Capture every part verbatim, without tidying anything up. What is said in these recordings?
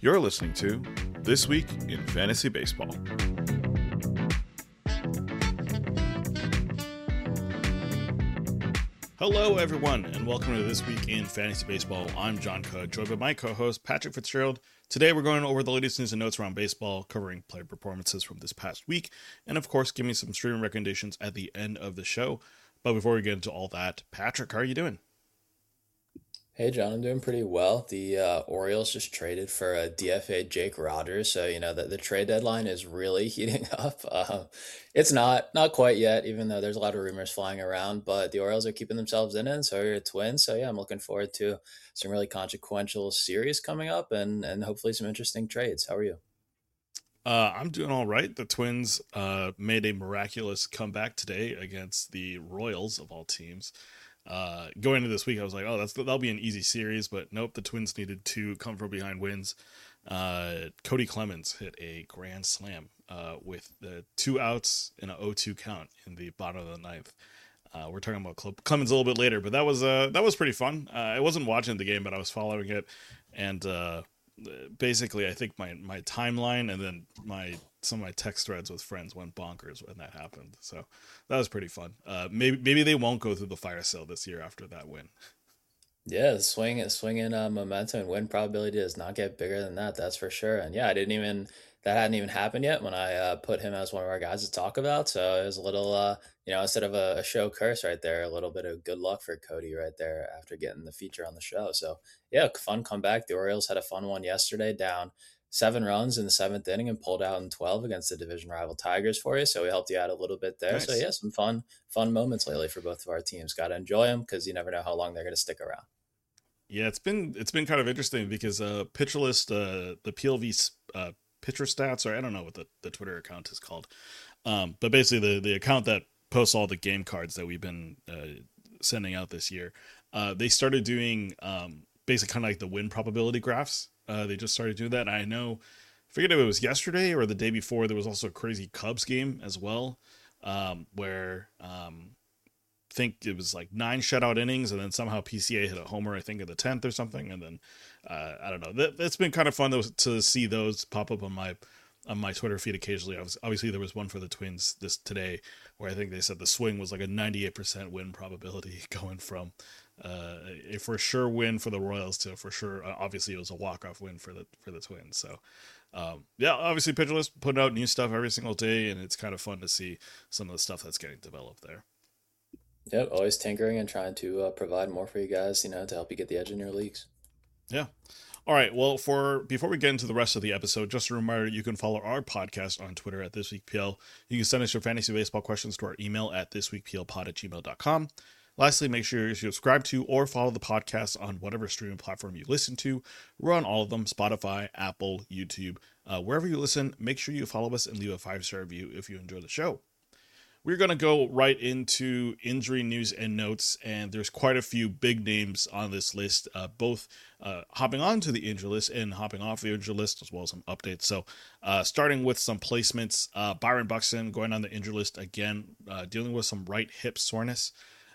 You're listening to This Week in Fantasy Baseball. Hello, everyone, and welcome to This Week in Fantasy Baseball. I'm John Coe, joined by my co-host, Patrick Fitzgerald. Today, we're going over the latest news and notes around baseball, covering player performances from this past week, and of course, giving some streaming recommendations at the end of the show. But before we get into all that, Patrick, how are you doing? Hey, John, I'm doing pretty well. The uh, Orioles just traded for a D F A Jake Rogers, so you know that the trade deadline is really heating up. Uh, it's not not quite yet, even though there's a lot of rumors flying around. But the Orioles are keeping themselves in it, and so are your Twins. So yeah, I'm looking forward to some really consequential series coming up, and and hopefully some interesting trades. How are you? Uh, I'm doing all right. The Twins uh, made a miraculous comeback today against the Royals, of all teams. Uh, going into this week, I was like, oh, that's that'll be an easy series, but nope, the Twins needed two come from behind wins. Uh, Cody Clemens hit a grand slam uh, with the two outs in an oh two count in the bottom of the ninth. Uh, we're talking about Clemens a little bit later, but that was uh, that was pretty fun. Uh, I wasn't watching the game, but I was following it, and uh, basically, I think my my timeline and then my some of my text threads with friends went bonkers when that happened. So that was pretty fun. Uh, maybe maybe they won't go through the fire sale this year after that win. Yeah, swing swinging uh, momentum and win probability does not get bigger than that. That's for sure. And yeah, I didn't even that hadn't even happened yet when I uh, put him as one of our guys to talk about. So it was a little, uh, you know, instead of a, a show curse right there, a little bit of good luck for Cody right there after getting the feature on the show. So yeah, fun comeback. The Orioles had a fun one yesterday, down seven runs in the seventh inning and pulled out in twelve against the division rival Tigers for you. So we helped you out a little bit there. Nice. So yeah, some fun fun moments lately for both of our teams. Got to enjoy them because you never know how long they're going to stick around. Yeah, it's been it's been kind of interesting because uh, Pitcher List, uh, the P L V uh, pitcher stats, or I don't know what the, the Twitter account is called, um, but basically the, the account that posts all the game cards that we've been uh, sending out this year, uh, they started doing um, basically kind of like the win probability graphs. Uh, they just started doing that. And I know, I forget if it was yesterday or the day before, there was also a crazy Cubs game as well, um, where um, I think it was like nine shutout innings, and then somehow P C A hit a homer, I think in the tenth or something. And then uh, I don't know. That, that's been kind of fun to, to see those pop up on my on my Twitter feed occasionally. I was, obviously, there was one for the Twins this today where I think they said the swing was like a ninety-eight percent win probability going from uh, a for sure win for the Royals to for sure. Uh, obviously, it was a walk-off win for the for the Twins. So, um, yeah, obviously, Pitcher List putting out new stuff every single day, and it's kind of fun to see some of the stuff that's getting developed there. Yep, always tinkering and trying to uh, provide more for you guys, you know, to help you get the edge in your leagues. Yeah. All right. Well, for before we get into the rest of the episode, just a reminder, you can follow our podcast on Twitter at ThisWeekPL. You can send us your fantasy baseball questions to our email at thisweekplpod at gmail dot com. Lastly, make sure you subscribe to or follow the podcast on whatever streaming platform you listen to. We're on all of them: Spotify, Apple, YouTube. Uh, wherever you listen, make sure you follow us and leave a five-star review if you enjoy the show. We're going to go right into injury news and notes, and there's quite a few big names on this list, uh, both uh, hopping onto the injury list and hopping off the injury list, as well as some updates. So uh, starting with some placements, uh, Byron Buxton going on the injury list again, uh, dealing with some right hip soreness.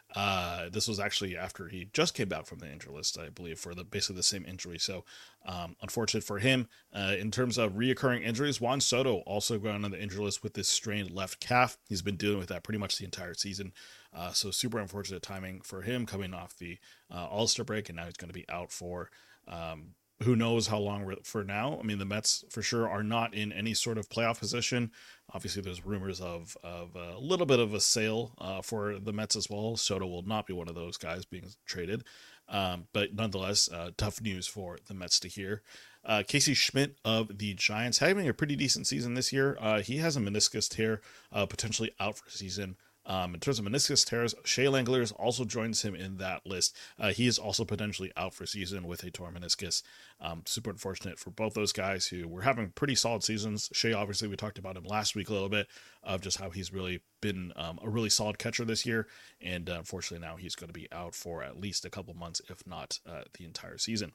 Uh, this was actually after he just came back from the injury list, I believe, for the basically the same injury. So, um, unfortunate for him. Uh, in terms of reoccurring injuries, Juan Soto also going on the injury list with this strained left calf. He's been dealing with that pretty much the entire season. Uh, so super unfortunate timing for him coming off the uh, All-Star break, and now he's going to be out for um, who knows how long for now. I mean, the Mets for sure are not in any sort of playoff position. Obviously, there's rumors of, of a little bit of a sale uh, for the Mets as well. Soto will not be one of those guys being traded. Um, but nonetheless, uh, tough news for the Mets to hear. Uh, Casey Schmidt of the Giants having a pretty decent season this year. Uh, he has a meniscus tear, uh, potentially out for the season. Um, in terms of meniscus tears, Shea Langeliers also joins him in that list. Uh, he is also potentially out for season with a torn meniscus. Um, super unfortunate for both those guys who were having pretty solid seasons. Shea, obviously, we talked about him last week a little bit of just how he's really been um, a really solid catcher this year. And uh, unfortunately, now he's going to be out for at least a couple months, if not uh, the entire season.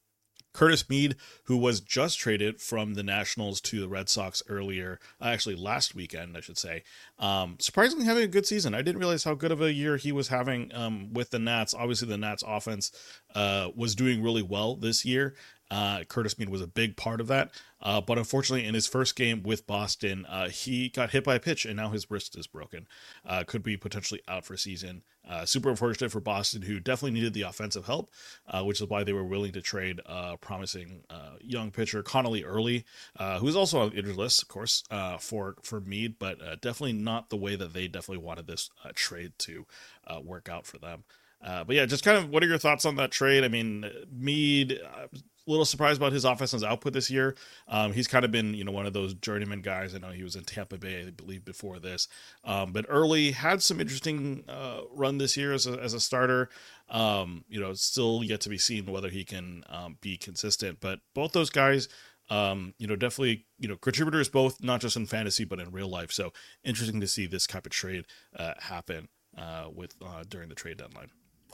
Curtis Mead, who was just traded from the Nationals to the Red Sox earlier, actually last weekend, I should say, um, surprisingly having a good season. I didn't realize how good of a year he was having um, with the Nats. Obviously, the Nats offense uh, was doing really well this year, Uh, Curtis Mead was a big part of that. Uh, but unfortunately, in his first game with Boston, uh, he got hit by a pitch and now his wrist is broken. Uh, could be potentially out for a season. Uh, super unfortunate for Boston, who definitely needed the offensive help, uh, which is why they were willing to trade uh, promising uh, young pitcher Connolly Early, uh, who is also on the injured list, of course, uh, for, for Mead, but uh, definitely not the way that they definitely wanted this uh, trade to uh, work out for them. Uh, but yeah, just kind of what are your thoughts on that trade? I mean, Mead, uh, a little surprised about his offensive output this year. Um, he's kind of been, you know, one of those journeyman guys. I know he was in Tampa Bay, I believe, before this. Um, but Early had some interesting uh, run this year as a, as a starter. Um, you know, still yet to be seen whether he can um, be consistent. But both those guys, um, you know, definitely, you know, contributors both, not just in fantasy, but in real life. So interesting to see this type of trade uh, happen uh, with uh, during the trade deadline.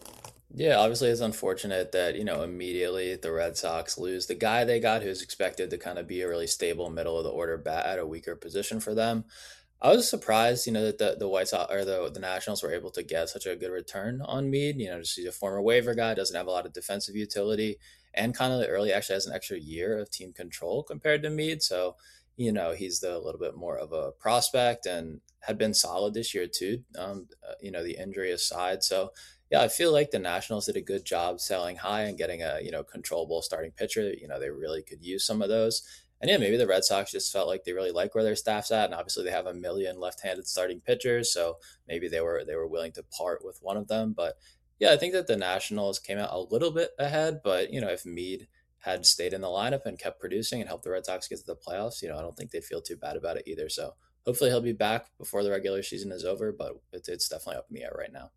Yeah, obviously it's unfortunate that, you know, immediately the Red Sox lose the guy they got who's expected to kind of be a really stable middle of the order bat at a weaker position for them. I was surprised, you know, that the, the White Sox or the the Nationals were able to get such a good return on Mead. You know, just he's a former waiver guy, doesn't have a lot of defensive utility, and kind of the early actually has an extra year of team control compared to Mead. So, you know, he's the little bit more of a prospect and had been solid this year too. Um, uh, you know, the injury aside. So yeah, I feel like the Nationals did a good job selling high and getting a, you know, controllable starting pitcher. You know, they really could use some of those. And yeah, maybe the Red Sox just felt like they really like where their staff's at, and obviously they have a million left-handed starting pitchers, so maybe they were they were willing to part with one of them. But yeah, I think that the Nationals came out a little bit ahead, but you know, if Mead had stayed in the lineup and kept producing and helped the Red Sox get to the playoffs, you know, I don't think they'd feel too bad about it either. So hopefully he'll be back before the regular season is over, but it's, it's definitely up in the air right now.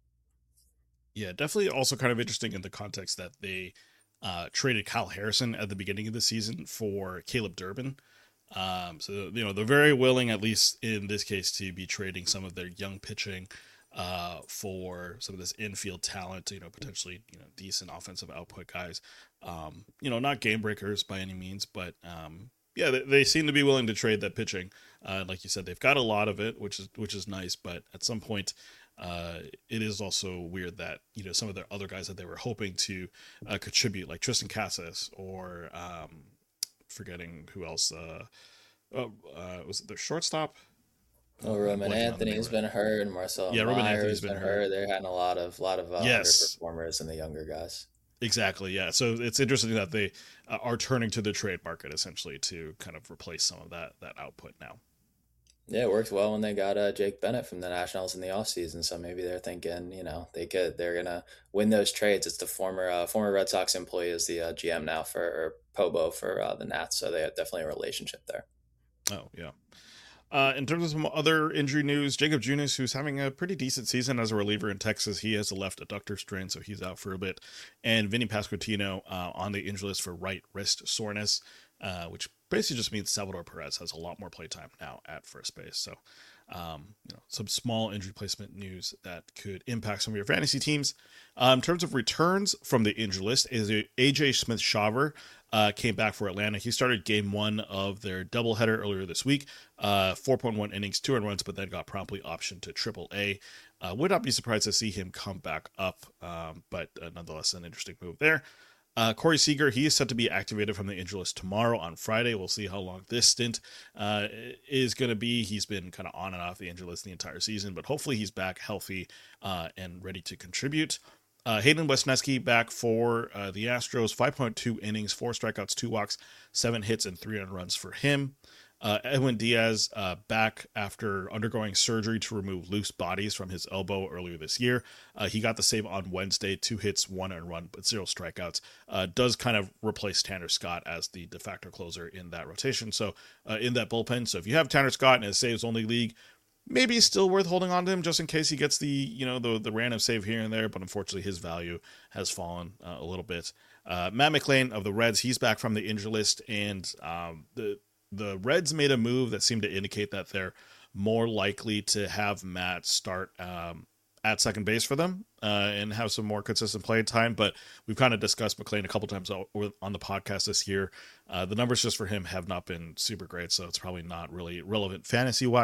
Yeah, definitely also kind of interesting in the context that they uh, traded Kyle Harrison at the beginning of the season for Caleb Durbin. Um, so, you know, they're very willing, at least in this case, to be trading some of their young pitching uh, for some of this infield talent, you know, potentially, you know, decent offensive output guys. Um, you know, not game breakers by any means, but um, yeah, they, they seem to be willing to trade that pitching. Uh, like you said, they've got a lot of it, which is which is nice, but at some point, uh, it is also weird that, you know, some of the other guys that they were hoping to uh, contribute, like Tristan Casas or um, forgetting who else. Uh, oh, uh, was it their shortstop? Oh, Roman Anthony's been hurt, and Marcel Yeah, Roman Anthony's Myers been been hurt. hurt. They're having a lot of lot of uh, Yes, underperformers and the younger guys. exactly. Yeah, so it's interesting that they uh, are turning to the trade market essentially to kind of replace some of that that output now. Yeah, it worked well when they got uh, Jake Bennett from the Nationals in the offseason. So maybe they're thinking, you know, they could they're gonna win those trades. It's the former uh, former Red Sox employee is the uh, G M now for or Pobo for uh, the Nats. So they have definitely a relationship there. Oh yeah. Uh, in terms of some other injury news, Jacob Junis, who's having a pretty decent season as a reliever in Texas, he has a left adductor strain, so he's out for a bit. And Vinny Pasquantino uh, on the injury list for right wrist soreness, uh, which basically just means Salvador Perez has a lot more playtime now at first base. So, um, you know, some small injury placement news that could impact some of your fantasy teams. Uh, in terms of returns from the injury list, is A J Smith-Shawver. Uh, came back for Atlanta. He started game one of their doubleheader earlier this week. Uh, four point one innings, two earned runs, but then got promptly optioned to triple A. Uh, would not be surprised to see him come back up, um, but uh, nonetheless, an interesting move there. Uh, Corey Seager, he is set to be activated from the injury list tomorrow on Friday. We'll see how long this stint uh, is going to be. He's been kind of on and off the injury list the entire season, but hopefully he's back healthy uh, and ready to contribute. Uh, Hayden Wesneski back for uh, the Astros, five point two innings, four strikeouts, two walks, seven hits, and three earned runs for him. Uh, Edwin Diaz uh, back after undergoing surgery to remove loose bodies from his elbow earlier this year. Uh, he got the save on Wednesday, two hits, one earned run, but zero strikeouts. Uh, does kind of replace Tanner Scott as the de facto closer in that rotation. So uh, in that bullpen. So if you have Tanner Scott in a saves only league, maybe it's still worth holding on to him just in case he gets the, you know, the the random save here and there, but unfortunately his value has fallen uh, a little bit. Uh, Matt McLain of the Reds, he's back from the injury list, and um, the the Reds made a move that seemed to indicate that they're more likely to have Matt start um, at second base for them uh, and have some more consistent play time. But we've kind of discussed McLain a couple times on the podcast this year. Uh, the numbers just for him have not been super great, so it's probably not really relevant fantasy-wise.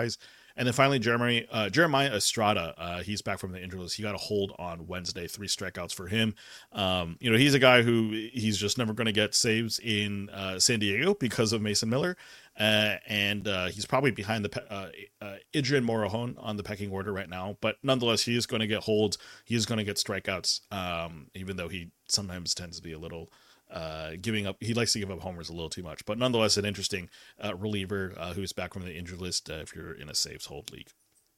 And then finally, Jeremy, uh, Jeremiah Estrada, uh, he's back from the injury list. He got a hold on Wednesday, three strikeouts for him. Um, you know, he's a guy who he's just never going to get saves in uh, San Diego because of Mason Miller. Uh, and uh, he's probably behind the uh, uh, Adrian Morejon on the pecking order right now. But nonetheless, he is going to get holds. He is going to get strikeouts, um, even though he sometimes tends to be a little uh, giving up. He likes to give up homers a little too much. But nonetheless, an interesting uh, reliever uh, who's back from the injury list uh, if you're in a saves hold league.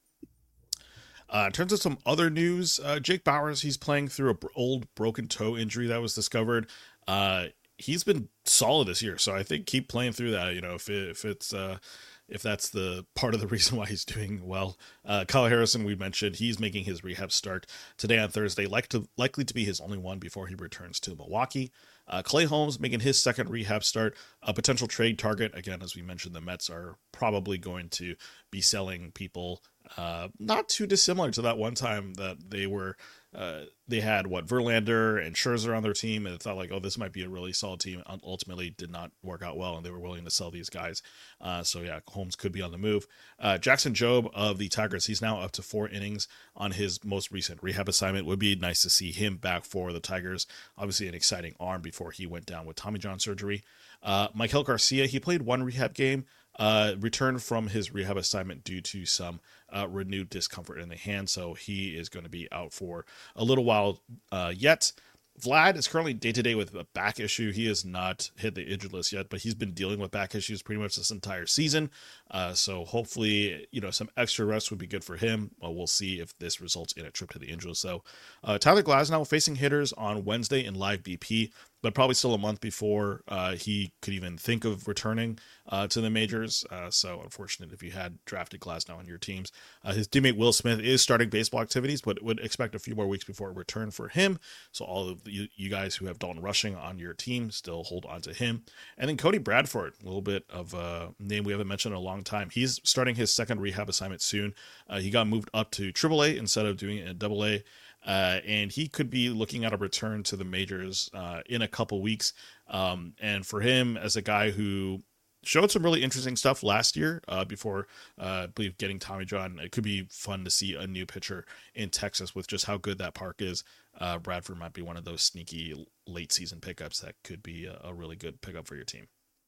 Uh, in terms of some other news, uh, Jake Bauers, he's playing through an old broken toe injury that was discovered. Uh, he's been solid this year, so I think keep playing through that. You know, if it, if it's uh, if that's the part of the reason why he's doing well. Uh, Kyle Harrison, we mentioned, he's making his rehab start today on Thursday, like to likely to be his only one before he returns to Milwaukee. Uh, Clay Holmes making his second rehab start, a potential trade target. Again, as we mentioned, the Mets are probably going to be selling people uh, not too dissimilar to that one time that they were uh, they had what Verlander and Scherzer on their team, and it thought like, oh, this might be a really solid team. Ultimately, did not work out well, and they were willing to sell these guys. Uh, so yeah, Holmes could be on the move. Uh, Jackson Jobe of the Tigers, he's now up to four innings on his most recent rehab assignment. Would be nice to see him back for the Tigers. Obviously, an exciting arm before he went down with Tommy John surgery. Uh, Michael Garcia, he played one rehab game. Uh, returned from his rehab assignment due to some uh, renewed discomfort in the hand, so he is going to be out for a little while uh, yet. Vlad is currently day-to-day with a back issue. He has not hit the injured list yet, but he's been dealing with back issues pretty much this entire season. Uh, so hopefully, you know, some extra rest would be good for him. Well, we'll see if this results in a trip to the injured list. So uh, Tyler Glasnow facing hitters on Wednesday in live B P, but probably still a month before uh, he could even think of returning uh, to the majors. Uh, so unfortunate if you had drafted Glasnow on your teams. Uh, his teammate Will Smith is starting baseball activities, but would expect a few more weeks before a return for him. So all of you, you guys who have Dalton Rushing on your team still hold on to him. And then Cody Bradford, a little bit of a name we haven't mentioned in a long time. He's starting his second rehab assignment soon. Uh, he got moved up to triple A instead of doing it in double A. Uh, and he could be looking at a return to the majors uh, in a couple weeks. Um, and for him, as a guy who showed some really interesting stuff last year uh, before, uh, I believe, getting Tommy John, it could be fun to see a new pitcher in Texas with just how good that park is. Uh, Bradford might be one of those sneaky late season pickups that could be a, a really good pickup for your team.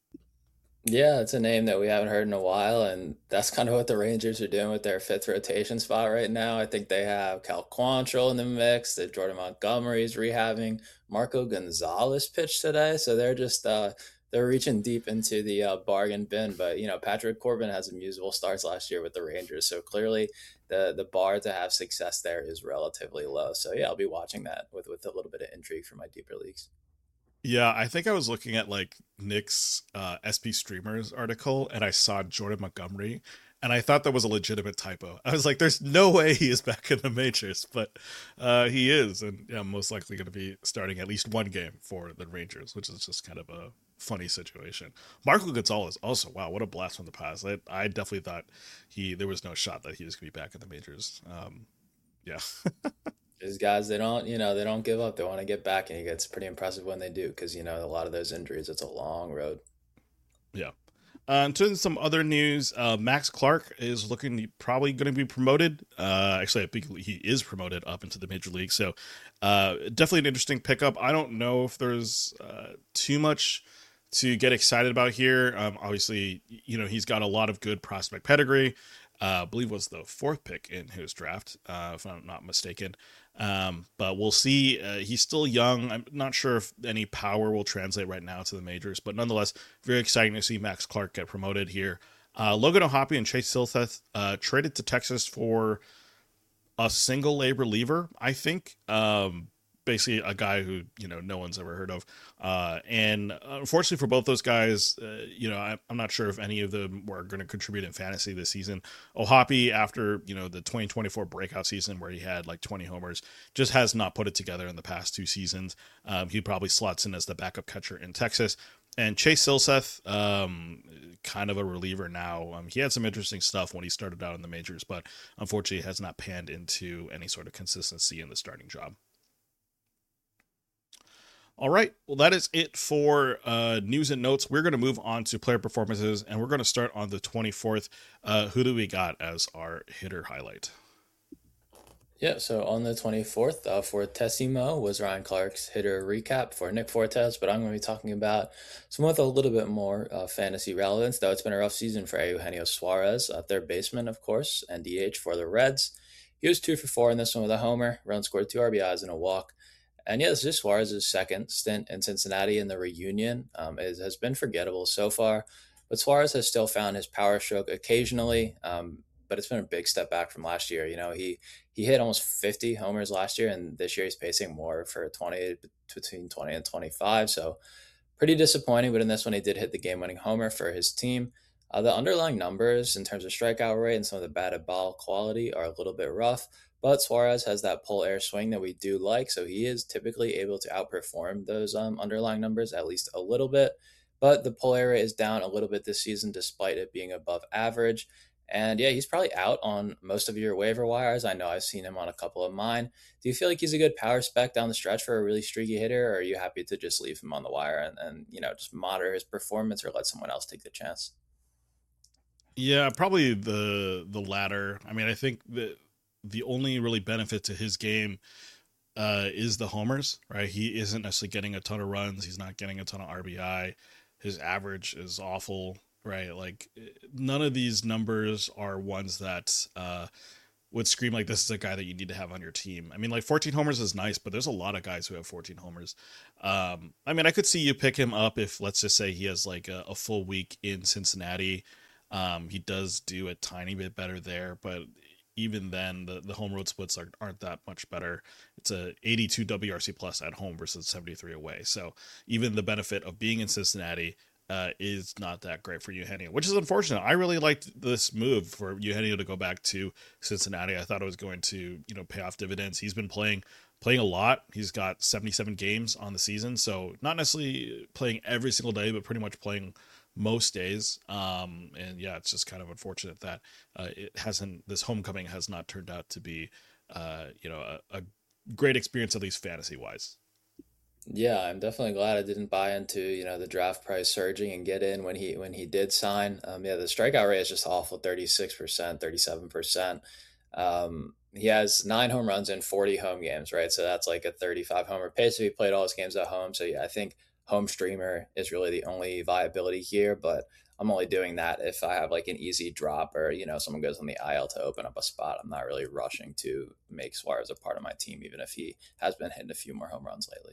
Yeah, it's a name that we haven't heard in a while, and that's kind of what the Rangers are doing with their fifth rotation spot right now. I think they have Cal Quantrill in the mix, that Jordan Montgomery's rehabbing, Marco Gonzalez pitched today, so they're just uh, they're reaching deep into the uh, bargain bin. But you know, Patrick Corbin has some usable starts last year with the Rangers, so clearly the the bar to have success there is relatively low. So yeah, I'll be watching that with with a little bit of intrigue for my deeper leagues. Yeah, I think I was looking at like Nick's uh, S P Streamers article, and I saw Jordan Montgomery, and I thought that was a legitimate typo. I was like, "There's no way he is back in the majors," but uh, he is, and yeah, most likely going to be starting at least one game for the Rangers, which is just kind of a funny situation. Marco Gonzalez also, wow, what a blast from the past! I, I definitely thought he there was no shot that he was going to be back in the majors. Um, yeah. These guys, they don't, you know, they don't give up. They want to get back, and it's pretty impressive when they do, because you know a lot of those injuries, it's a long road. Yeah. Uh, in terms of some other news, uh, Max Clark is looking to, probably going to be promoted. Uh, actually, I think he is promoted up into the major league. So uh, definitely an interesting pickup. I don't know if there's uh, too much to get excited about here. Um, obviously, you know, he's got a lot of good prospect pedigree. Uh, I believe was the fourth pick in his draft, uh, if I'm not mistaken. Um, but we'll see. Uh, he's still young. I'm not sure if any power will translate right now to the majors, but nonetheless, very exciting to see Max Clark get promoted here. Uh, Logan O'Hoppe and Chase Silseth uh, traded to Texas for a single A reliever, I think. Um, basically a guy who, you know, no one's ever heard of. Uh, and unfortunately for both those guys, uh, you know, I, I'm not sure if any of them were going to contribute in fantasy this season. O'Hoppe, after, you know, the twenty twenty-four breakout season where he had like twenty homers, just has not put it together in the past two seasons. Um, he probably slots in as the backup catcher in Texas. And Chase Silseth, um, kind of a reliever now. Um, he had some interesting stuff when he started out in the majors, but unfortunately has not panned into any sort of consistency in the starting job. All right. Well, that is it for uh, news and notes. We're going to move on to player performances, and we're going to start on the twenty-fourth. Uh, who do we got as our hitter highlight? Yeah, so on the twenty-fourth, uh, for Tessimo was Ryan Clark's hitter recap for Nick Fortes, but I'm going to be talking about someone with a little bit more uh, fantasy relevance, though it's been a rough season for Eugenio Suarez, uh, third baseman, of course, and D H for the Reds. He was two for four in this one with a homer, run scored two R B Is and a walk. And yeah, this is Suarez's second stint in Cincinnati in the reunion. Um, it has been forgettable so far, but Suarez has still found his power stroke occasionally. Um, but it's been a big step back from last year. You know, he he hit almost fifty homers last year, and this year he's pacing more for twenty, between twenty and twenty-five. So pretty disappointing, but in this one, he did hit the game winning homer for his team. Uh, the underlying numbers in terms of strikeout rate and some of the batted ball quality are a little bit rough, but Suarez has that pull air swing that we do like, so he is typically able to outperform those um, underlying numbers at least a little bit. But the pull air rate is down a little bit this season despite it being above average. And yeah, he's probably out on most of your waiver wires. I know I've seen him on a couple of mine. Do you feel like he's a good power spec down the stretch for a really streaky hitter, or are you happy to just leave him on the wire and, and you know, just monitor his performance or let someone else take the chance? Yeah, probably the the latter. I mean, I think that the only really benefit to his game uh, is the homers, right? He isn't necessarily getting a ton of runs. He's not getting a ton of R B I. His average is awful, right? Like none of these numbers are ones that uh, would scream like this is a guy that you need to have on your team. I mean, like fourteen homers is nice, but there's a lot of guys who have fourteen homers. Um, I mean, I could see you pick him up if, let's just say, he has like a, a full week in Cincinnati. Um, he does do a tiny bit better there, but even then, the, the home road splits are, aren't that much better. It's a eighty-two W R C plus at home versus seventy-three away. So even the benefit of being in Cincinnati uh, is not that great for Eugenio, which is unfortunate. I really liked this move for Eugenio to go back to Cincinnati. I thought it was going to, you know, pay off dividends. He's been playing playing a lot. He's got seventy-seven games on the season, so not necessarily playing every single day, but pretty much playing most days. Um, and yeah, it's just kind of unfortunate that uh, it hasn't, this homecoming has not turned out to be, uh, you know, a, a great experience, at least fantasy wise. Yeah, I'm definitely glad I didn't buy into, you know, the draft price surging and get in when he when he did sign. Um, yeah, the strikeout rate is just awful, thirty-six percent, thirty-seven percent. Um, he has nine home runs in forty home games, right? So that's like a thirty-five homer pace if he played all his games at home. So yeah, I think home streamer is really the only viability here, but I'm only doing that if I have like an easy drop or, you know, someone goes on the I L to open up a spot. I'm not really rushing to make Suarez a part of my team, even if he has been hitting a few more home runs lately.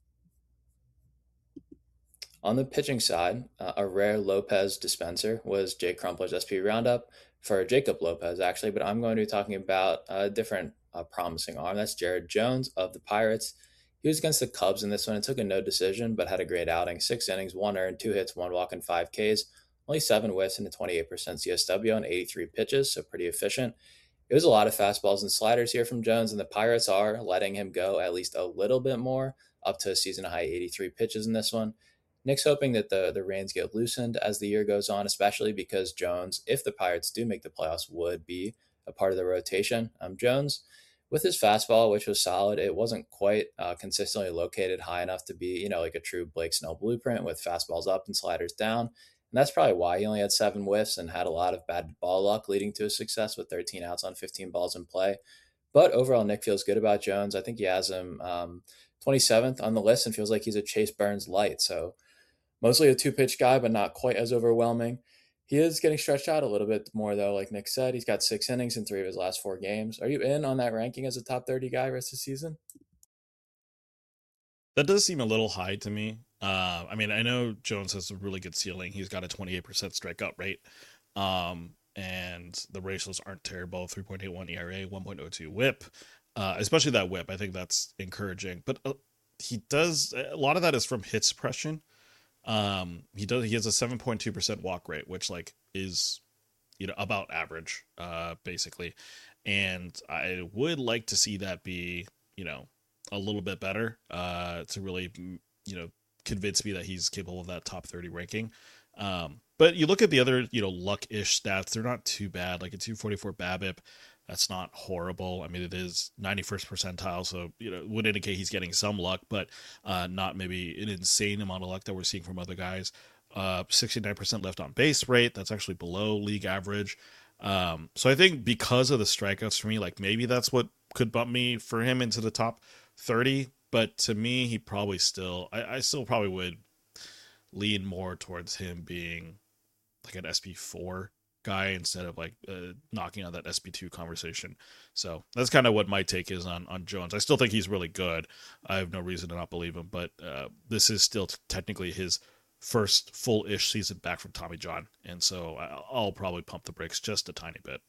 On the pitching side, uh, a rare Lopez dispenser was Jake Crumpler's S P roundup for Jacob Lopez, actually, but I'm going to be talking about a different uh, promising arm. That's Jared Jones of the Pirates. He was against the Cubs in this one and took a no decision, but had a great outing. Six innings, one earned, two hits, one walk, and five Ks. Only seven whiffs and a twenty-eight percent C S W on eighty-three pitches, so pretty efficient. It was a lot of fastballs and sliders here from Jones, and the Pirates are letting him go at least a little bit more, up to a season high eighty-three pitches in this one. Nick's hoping that the, the reins get loosened as the year goes on, especially because Jones, if the Pirates do make the playoffs, would be a part of the rotation. Um, Jones, with his fastball, which was solid, it wasn't quite uh, consistently located high enough to be, you know, like a true Blake Snell blueprint with fastballs up and sliders down. And that's probably why he only had seven whiffs and had a lot of bad ball luck, leading to his success with thirteen outs on fifteen balls in play. But overall, Nick feels good about Jones. I think he has him um, twenty-seventh on the list and feels like he's a Chase Burns light. So mostly a two-pitch guy, but not quite as overwhelming. He is getting stretched out a little bit more, though, like Nick said. He's got six innings in three of his last four games. Are you in on that ranking as a top thirty guy rest of the season? That does seem a little high to me. Uh, I mean, I know Jones has a really good ceiling. He's got a twenty-eight percent strikeout rate. Um, and the ratios aren't terrible. three point eight one E R A, one point oh two whip. Uh, especially that whip. I think that's encouraging. But uh, he does, a lot of that is from hit suppression. Um, he does, he has a seven point two percent walk rate, which like is, you know, about average, uh, basically. And I would like to see that be, you know, a little bit better, uh, to really, you know, convince me that he's capable of that top thirty ranking. Um, but you look at the other, you know, luck-ish stats, they're not too bad. Like a two forty-four BABIP, That's not horrible. I mean, it is ninety-first percentile, so you know it would indicate he's getting some luck, but uh, not maybe an insane amount of luck that we're seeing from other guys. Uh, sixty-nine percent left on base rate. That's actually below league average. Um, so I think because of the strikeouts for me, like maybe that's what could bump me for him into the top thirty. But to me, he probably still, I, I still probably would lean more towards him being like an S P four guy instead of like uh, knocking out that S P two conversation. So that's kind of what my take is on on Jones. I still think he's really good. I have no reason to not believe him, but uh, this is still t- technically his first full-ish season back from Tommy John, and so I'll probably pump the brakes just a tiny bit.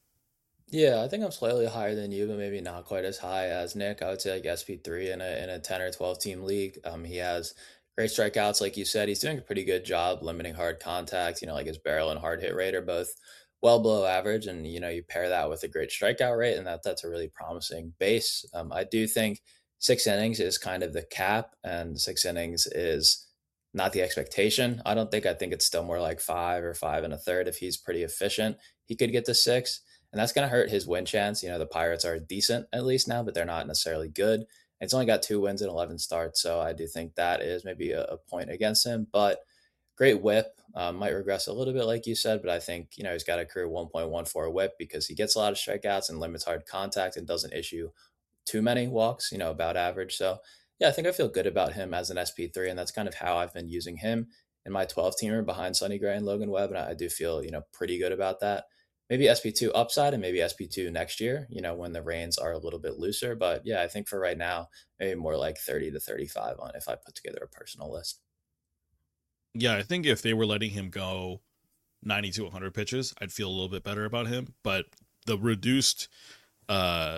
Yeah, I think I'm slightly higher than you, but maybe not quite as high as Nick. I would say like S P three in a in a ten or twelve team league. Um, he has great strikeouts, like you said. He's doing a pretty good job limiting hard contact. You know, like his barrel and hard hit rate are both well below average, and you know you pair that with a great strikeout rate, and that that's a really promising base. Um, I do think six innings is kind of the cap, and six innings is not the expectation. I don't think. I think it's still more like five or five and a third. If he's pretty efficient, he could get to six, and that's going to hurt his win chance. You know, the Pirates are decent at least now, but they're not necessarily good. It's only got two wins and eleven starts, so I do think that is maybe a, a point against him. But great whip, um, might regress a little bit, like you said, but I think you know he's got a career one point one four whip because he gets a lot of strikeouts and limits hard contact and doesn't issue too many walks. You know, about average. So yeah, I think I feel good about him as an S P three, and that's kind of how I've been using him in my twelve teamer behind Sonny Gray and Logan Webb, and I, I do feel you know pretty good about that. Maybe S P two upside and maybe S P two next year, you know, when the reins are a little bit looser. But yeah, I think for right now, maybe more like thirty to thirty-five on if I put together a personal list. Yeah, I think if they were letting him go ninety to one hundred pitches, I'd feel a little bit better about him. But the reduced, uh,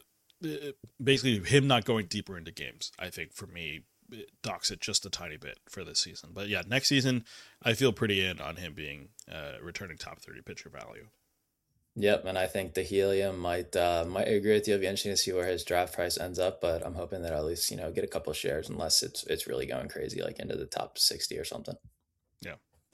basically him not going deeper into games, I think for me, it docks it just a tiny bit for this season. But yeah, next season, I feel pretty in on him being uh, returning top thirty pitcher value. Yep, and I think the helium might uh, might agree with you. It'll be interesting to see where his draft price ends up, but I'm hoping that I'll at least you know get a couple of shares, unless it's it's really going crazy, like into the top sixty or something. Yeah.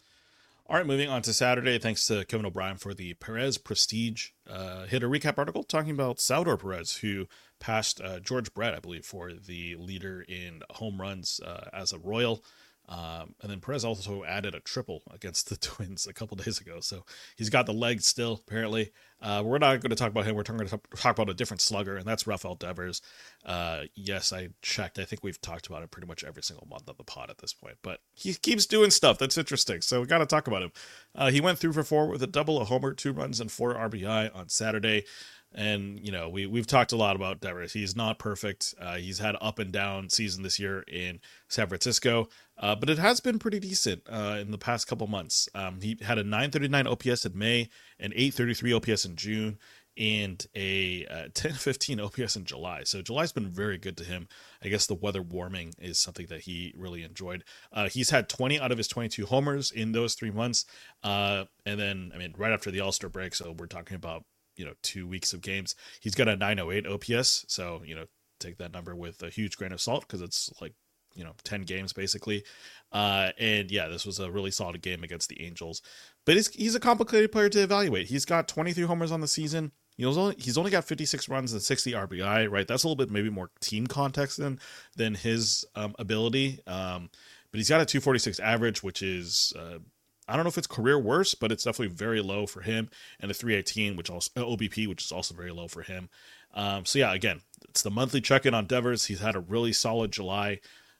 All right, moving on to Saturday. Thanks to Kevin O'Brien for the Perez Prestige uh, hit a recap article talking about Salvador Perez, who passed uh, George Brett, I believe, for the leader in home runs uh, as a Royal. Um, and then Perez also added a triple against the Twins a couple days ago. So he's got the legs still, apparently. Uh, we're not going to talk about him. We're going to talk about a different slugger, and that's Rafael Devers. Uh, yes, I checked. I think we've talked about it pretty much every single month of the pod at this point. But he keeps doing stuff that's interesting, so we got to talk about him. Uh, he went through for four with a double, a homer, two runs, and four R B I on Saturday. And, you know, we, we've talked a lot about Devers. He's not perfect. Uh, he's had up and down season this year in San Francisco, uh, but it has been pretty decent uh, in the past couple months. Um, he had a nine thirty-nine O P S in May, an eight thirty-three O P S in June, and a uh, ten fifteen O P S in July. So July's been very good to him. I guess the weather warming is something that he really enjoyed. Uh, he's had twenty out of his twenty-two homers in those three months. Uh, and then, I mean, right after the All-Star break, so we're talking about you know, two weeks of games. He's got a nine oh eight O P S. So, you know, take that number with a huge grain of salt because it's like, you know, ten games basically. Uh, and yeah, this was a really solid game against the Angels. But he's, he's a complicated player to evaluate. He's got twenty-three homers on the season. He was only, he's only got fifty-six runs and sixty R B I, right? That's a little bit maybe more team context than, than his um, ability. Um, but he's got a two forty-six average, which is, uh, I don't know if it's career worst, but it's definitely very low for him. And a three eighteen, which also O B P, which is also very low for him. Um, so yeah, again, it's the monthly check-in on Devers. He's had a really solid July.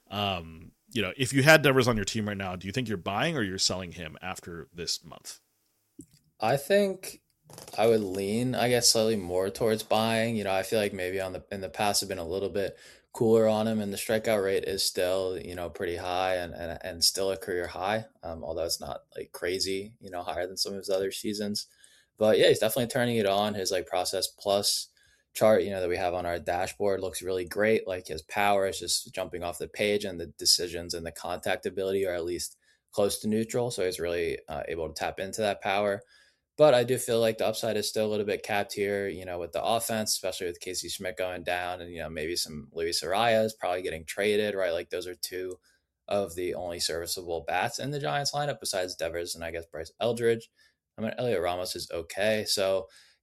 Um, you know, if you had Devers on your team right now, do you think you're buying or you're selling him after this month? I think I would lean, I guess, slightly more towards buying. You know, I feel like maybe on the in the past have been a little bit cooler on him, and the strikeout rate is still, you know, pretty high and and, and still a career high. Um, although it's not like crazy, you know, higher than some of his other seasons. But yeah, he's definitely turning it on. His like process plus chart, you know, that we have on our dashboard looks really great. Like his power is just jumping off the page, and the decisions and the contact ability are at least close to neutral. So he's really uh, able to tap into that power. But I do feel like the upside is still a little bit capped here, you know, with the offense, especially with Casey Schmidt going down and, you know, maybe some Luis Arias probably getting traded, right? Like those are two of the only serviceable bats in the Giants lineup besides Devers and I guess Bryce Eldridge. I mean, Elliot Ramos is okay. So,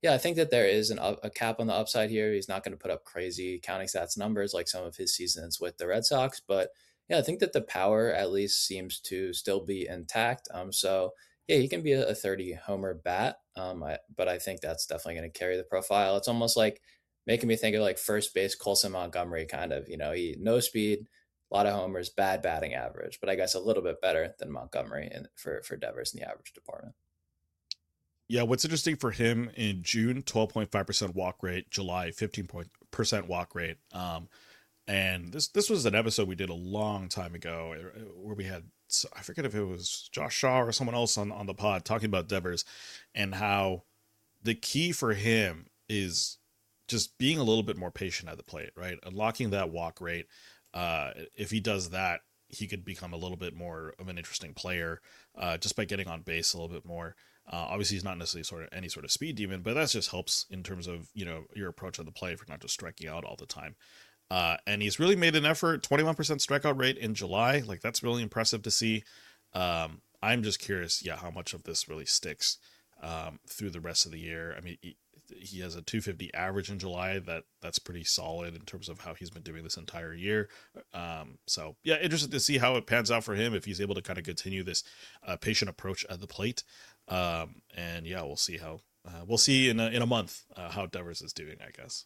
yeah, I think that there is an up, a cap on the upside here. He's not going to put up crazy counting stats numbers like some of his seasons with the Red Sox, but yeah, I think that the power at least seems to still be intact. Um, so yeah, he can be a, a thirty homer bat. Um, I, but I think that's definitely going to carry the profile. It's almost like making me think of like first base Colson Montgomery kind of. You know, he no speed, a lot of homers, bad batting average, but I guess a little bit better than Montgomery in, for for Devers in the average department. Yeah, what's interesting for him in June, twelve point five percent walk rate, July, fifteen percent walk rate. Um, and this this was an episode we did a long time ago where we had, I forget if it was Josh Shaw or someone else on, on the pod talking about Devers and how the key for him is just being a little bit more patient at the plate, right? Unlocking that walk rate. Uh, if he does that, he could become a little bit more of an interesting player uh, just by getting on base a little bit more. Uh, obviously, he's not necessarily sort of any sort of speed demon, but that just helps in terms of, you know, your approach at the plate for not just striking out all the time. Uh, and he's really made an effort. twenty-one percent strikeout rate in July. Like, that's really impressive to see. Um, I'm just curious, yeah, how much of this really sticks um, through the rest of the year. I mean, he, he has a two fifty average in July. That that's pretty solid in terms of how he's been doing this entire year. Um, so yeah, interested to see how it pans out for him if he's able to kind of continue this uh, patient approach at the plate. Um, and yeah, we'll see how uh, we'll see in a, in a month uh, how Devers is doing, I guess.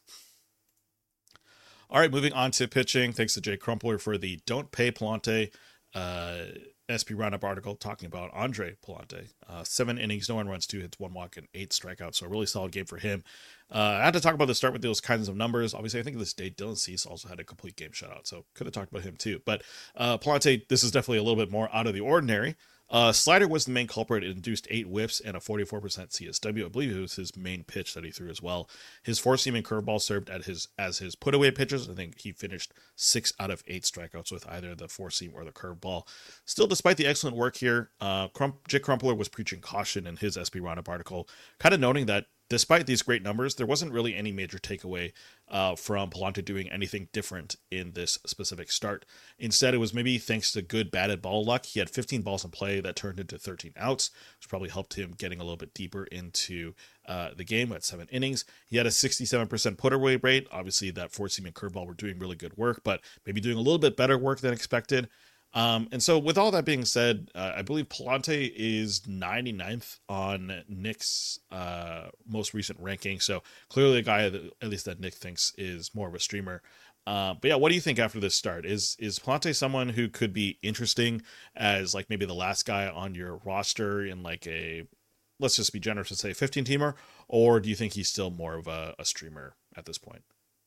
All right, moving on to pitching. Thanks to Jay Crumpler for the Don't Pay Pallante uh, S P Roundup article talking about Andre Pallante. Uh, seven innings, no one runs, two hits, one walk, and eight strikeouts. So a really solid game for him. Uh, I had to talk about the start with those kinds of numbers. Obviously, I think this day Dylan Cease also had a complete game shutout, so could have talked about him too. But uh, Pallante, this is definitely a little bit more out of the ordinary. Uh, slider was the main culprit. It induced eight whiffs and a forty-four percent C S W. I believe it was his main pitch that he threw as well. His four-seam and curveball served at his as his put-away pitches. I think he finished six out of eight strikeouts with either the four-seam or the curveball. Still, despite the excellent work here, uh, Crump, Jake Crumpler was preaching caution in his S P Roundup article, kind of noting that despite these great numbers, there wasn't really any major takeaway uh, from Pallante doing anything different in this specific start. Instead, it was maybe thanks to good batted ball luck. He had fifteen balls in play that turned into thirteen outs, which probably helped him getting a little bit deeper into uh, the game at seven innings. He had a sixty-seven percent put away rate. Obviously, that four-seam and curveball were doing really good work, but maybe doing a little bit better work than expected. Um, and so with all that being said, uh, I believe Pallante is ninety-ninth on Nick's uh, most recent ranking. So clearly a guy that at least that Nick thinks is more of a streamer. Uh, but yeah, what do you think after this start? Is is Pallante someone who could be interesting as like maybe the last guy on your roster in like a, let's just be generous and say fifteen teamer, or do you think he's still more of a, a streamer at this point?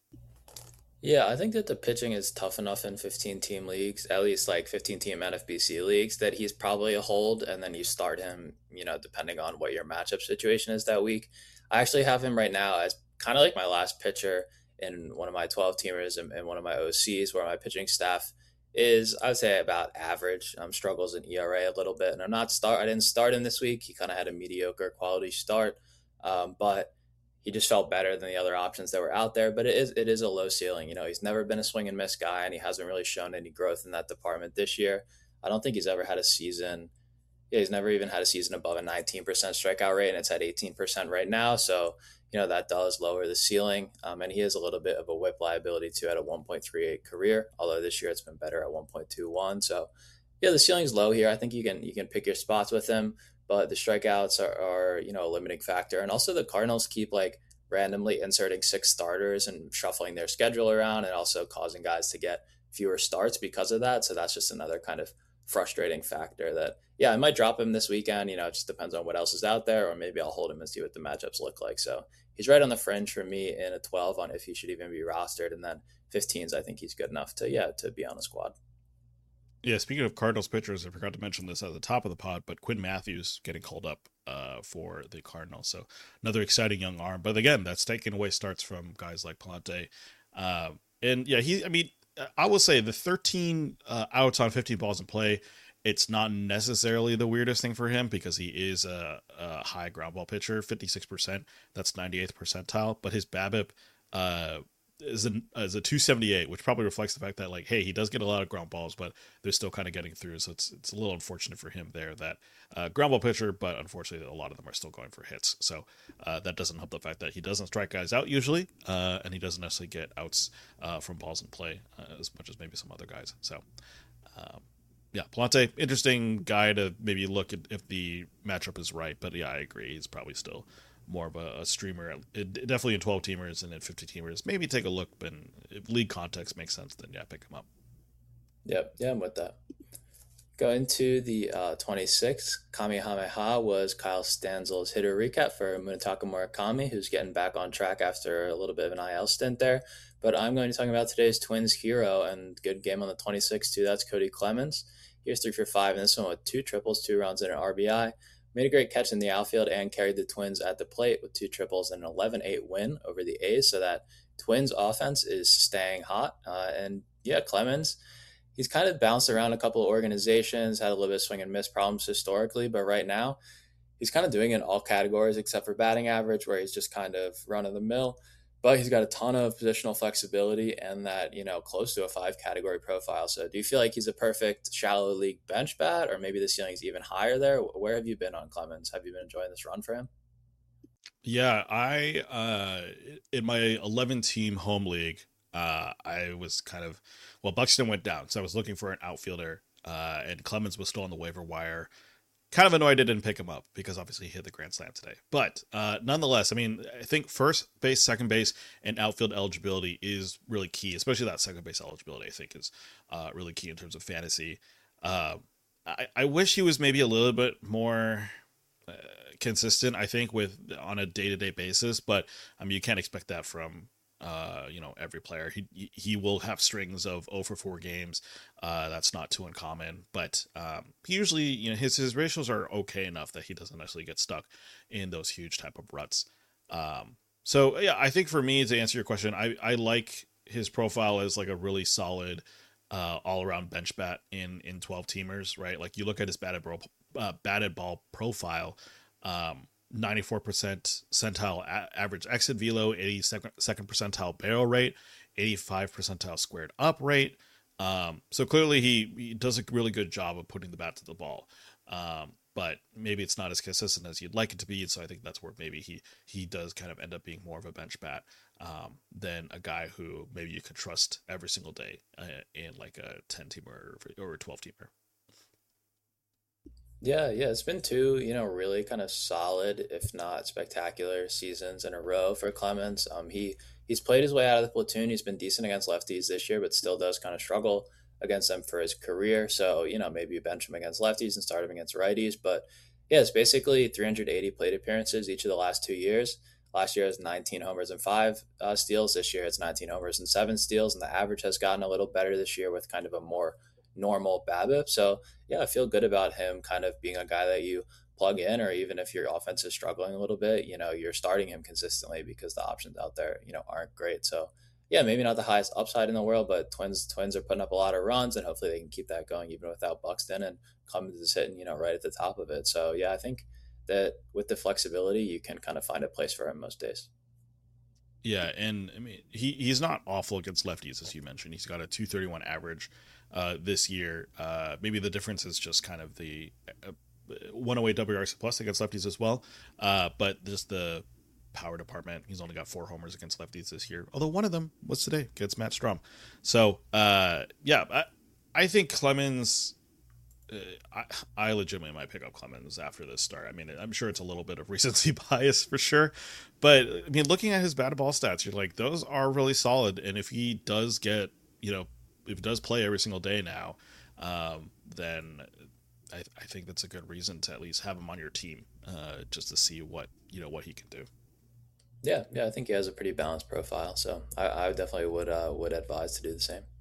Yeah, I think that the pitching is tough enough in fifteen team leagues, at least like fifteen team N F B C leagues, that he's probably a hold, and then you start him, you know, depending on what your matchup situation is that week. I actually have him right now as kind of like my last pitcher in one of my twelve teamers and, and one of my O Cs, where my pitching staff is, I would say, about average. Um, struggles in E R A a little bit, and I'm not start. I didn't start him this week. He kind of had a mediocre quality start, um, but he just felt better than the other options that were out there. But it is it is a low ceiling. You know, he's never been a swing and miss guy, and he hasn't really shown any growth in that department this year. I don't think he's ever had a season. Yeah, he's never even had a season above a nineteen percent strikeout rate, and it's at eighteen percent right now. So, you know, that does lower the ceiling. Um, and he has a little bit of a whip liability too at a one point three eight career, although this year it's been better at one point two one. So, yeah, the ceiling's low here. I think you can you can pick your spots with him, but the strikeouts are, are you know, a limiting factor. And also the Cardinals keep like randomly inserting six starters and shuffling their schedule around and also causing guys to get fewer starts because of that. So that's just another kind of frustrating factor that, yeah, I might drop him this weekend. You know, it just depends on what else is out there, or maybe I'll hold him and see what the matchups look like. So he's right on the fringe for me in a twelve on if he should even be rostered. And then fifteens, I think he's good enough to, yeah, to be on the squad. Yeah, speaking of Cardinals pitchers, I forgot to mention this at the top of the pod, but Quinn Matthews getting called up uh, for the Cardinals. So another exciting young arm. But again, that's taking away starts from guys like Pallante. Uh, and yeah, he, I mean, I will say the thirteen uh, outs on fifteen balls in play, it's not necessarily the weirdest thing for him because he is a, a high ground ball pitcher, fifty-six percent. That's ninety-eighth percentile. But his BABIP, uh, is a, is a two seventy-eight, which probably reflects the fact that, like, hey, he does get a lot of ground balls, but they're still kind of getting through. So it's it's a little unfortunate for him there that uh, ground ball pitcher, but unfortunately a lot of them are still going for hits. So uh, that doesn't help the fact that he doesn't strike guys out usually, uh, and he doesn't necessarily get outs uh, from balls in play uh, as much as maybe some other guys. So. Um, Yeah, Palante, interesting guy to maybe look at if the matchup is right. But yeah, I agree. He's probably still more of a, a streamer. It, definitely in twelve teamers and in fifty teamers. Maybe take a look, but if league context makes sense, then yeah, pick him up. Yep, yeah, I'm with that. Going to the uh, twenty-six, Kamehameha was Kyle Stanzel's hitter recap for Munetaka Murakami, who's getting back on track after a little bit of an I L stint there. But I'm going to talk about today's Twins hero and good game on the twenty-six too. That's Cody Clemens. He was three for five in this one with two triples, two runs, and an R B I. Made a great catch in the outfield and carried the Twins at the plate with two triples and an eleven eight win over the A's. So that Twins offense is staying hot. Uh, and yeah, Clemens, he's kind of bounced around a couple of organizations, had a little bit of swing and miss problems historically, but right now he's kind of doing it in all categories except for batting average, where he's just kind of run of the mill. But he's got a ton of positional flexibility and that, you know, close to a five category profile. So do you feel like he's a perfect shallow league bench bat, or maybe the ceiling's even higher there? Where have you been on Clemens? Have you been enjoying this run for him? Yeah, I uh, in my eleven team home league, uh, I was kind of well, Buxton went down, so I was looking for an outfielder, uh, and Clemens was still on the waiver wire. Kind of annoyed I didn't pick him up because obviously he hit the grand slam today. But uh, nonetheless, I mean, I think first base, second base, and outfield eligibility is really key, especially that second base eligibility, I think is uh, really key in terms of fantasy. Uh, I, I wish he was maybe a little bit more uh, consistent, I think, with on a day-to-day basis. But, I mean, you can't expect that from uh, you know, every player. He he will have strings of oh for four games. Uh, that's not too uncommon, but um, he usually, you know, his his ratios are okay enough that he doesn't necessarily get stuck in those huge type of ruts. Um, so yeah, I think for me, to answer your question, I I like his profile as like a really solid uh, all around bench bat in in twelve teamers, right? Like you look at his batted ball, uh, batted ball profile. Um, ninety-four percent centile a- average exit velo, eighty-second percentile barrel rate, eighty-five percentile squared up rate. Um, so clearly he, he does a really good job of putting the bat to the ball. Um, but maybe it's not as consistent as you'd like it to be. So I think that's where maybe he, he does kind of end up being more of a bench bat um, than a guy who maybe you could trust every single day uh, in like a ten teamer or a twelve teamer. Yeah, yeah, it's been two, you know, really kind of solid, if not spectacular, seasons in a row for Clemens. Um, he he's played his way out of the platoon. He's been decent against lefties this year, but still does kind of struggle against them for his career. So, you know, maybe you bench him against lefties and start him against righties. But yeah, it's basically three hundred eighty plate appearances each of the last two years. Last year it was nineteen homers and five uh, steals. This year it's nineteen homers and seven steals, and the average has gotten a little better this year with kind of a more normal BABIP. So yeah, I feel good about him kind of being a guy that you plug in, or even if your offense is struggling a little bit, you know, you're starting him consistently because the options out there, you know, aren't great. So yeah, maybe not the highest upside in the world, but Twins Twins are putting up a lot of runs, and hopefully they can keep that going even without Buxton, and Clemens is sitting, you know, right at the top of it. So yeah, I think that with the flexibility, you can kind of find a place for him most days. Yeah, and I mean he he's not awful against lefties, as you mentioned. He's got a two thirty-one average uh, this year. Uh, maybe the difference is just kind of the uh, one oh eight W R C plus against lefties as well. Uh, but just the power department, he's only got four homers against lefties this year. Although one of them was today against Matt Strom. So uh, yeah, I, I think Clemens. Uh, I, I legitimately might pick up Clemens after this start. I mean, I'm sure it's a little bit of recency bias for sure, but I mean, looking at his batted ball stats, you're like, those are really solid. And if he does get, you know, if he does play every single day now, um, then I, I think that's a good reason to at least have him on your team, uh, just to see what, you know, what he can do. Yeah, yeah, I think he has a pretty balanced profile, so I, I definitely would uh, would advise to do the same.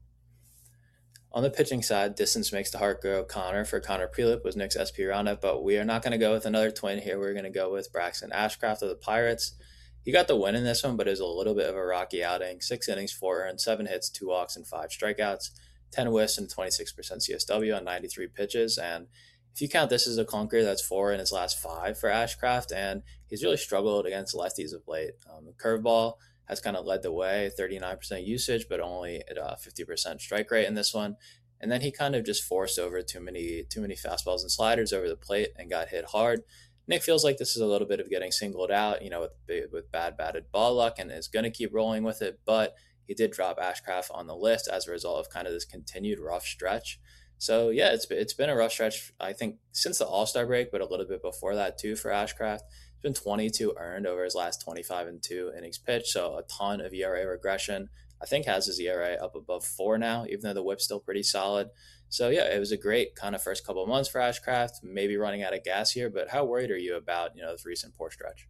On the pitching side, distance makes the heart grow. Connor for Connor Prelip was Nick's S P roundup, but we are not going to go with another twin here. We're going to go with Braxton Ashcraft of the Pirates. He got the win in this one, but it was a little bit of a rocky outing. Six innings, four earned, seven hits, two walks, and five strikeouts, ten whiffs, and twenty-six percent C S W on ninety-three pitches. And if you count this as a clunker, that's four in his last five for Ashcraft, and he's really struggled against lefties of late. Um, the curveball has kind of led the way, thirty-nine percent usage, but only at a fifty percent strike rate in this one. And then he kind of just forced over too many too many fastballs and sliders over the plate and got hit hard. Nick feels like this is a little bit of getting singled out, you know, with with bad batted ball luck, and is going to keep rolling with it. But he did drop Ashcraft on the list as a result of kind of this continued rough stretch. So yeah, it's it's been a rough stretch, I think, since the All Star break, but a little bit before that too for Ashcraft. It's been twenty-two earned over his last twenty-five and two innings pitched, so a ton of E R A regression. I think has his E R A up above four now, even though the whip's still pretty solid. So yeah, it was a great kind of first couple of months for Ashcraft, maybe running out of gas here, but how worried are you about, you know, this recent poor stretch?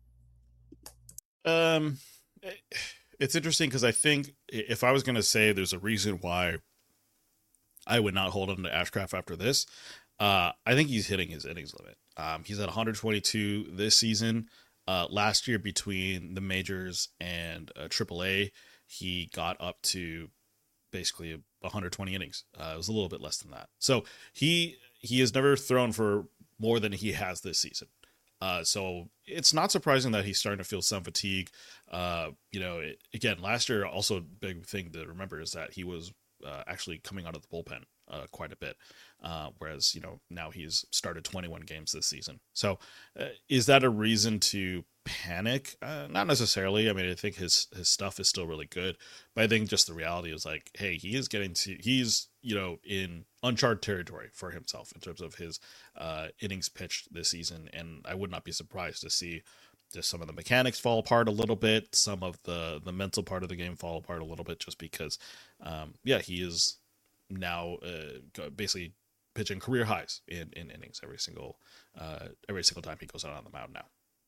Um, it's interesting because I think if I was going to say there's a reason why I would not hold on to Ashcraft after this, uh, I think he's hitting his innings limit. Um, he's at one hundred twenty-two this season. Uh, last year between the majors and uh, triple A, he got up to basically one hundred twenty innings. Uh, it was a little bit less than that. So he he has never thrown for more than he has this season. Uh, so it's not surprising that he's starting to feel some fatigue. Uh, you know, it, again, last year, also a big thing to remember is that he was uh, actually coming out of the bullpen uh, quite a bit. Uh, whereas, you know, now he's started twenty-one games this season. So uh, is that a reason to panic? Uh, not necessarily. I mean, I think his, his stuff is still really good, but I think just the reality is like, hey, he is getting to, he's, you know, in uncharted territory for himself in terms of his uh, innings pitched this season. And I would not be surprised to see just some of the mechanics fall apart a little bit, some of the, the mental part of the game fall apart a little bit, just because, um, yeah, he is now uh, basically pitching career highs in, in innings every single uh, every single time he goes out on the mound now.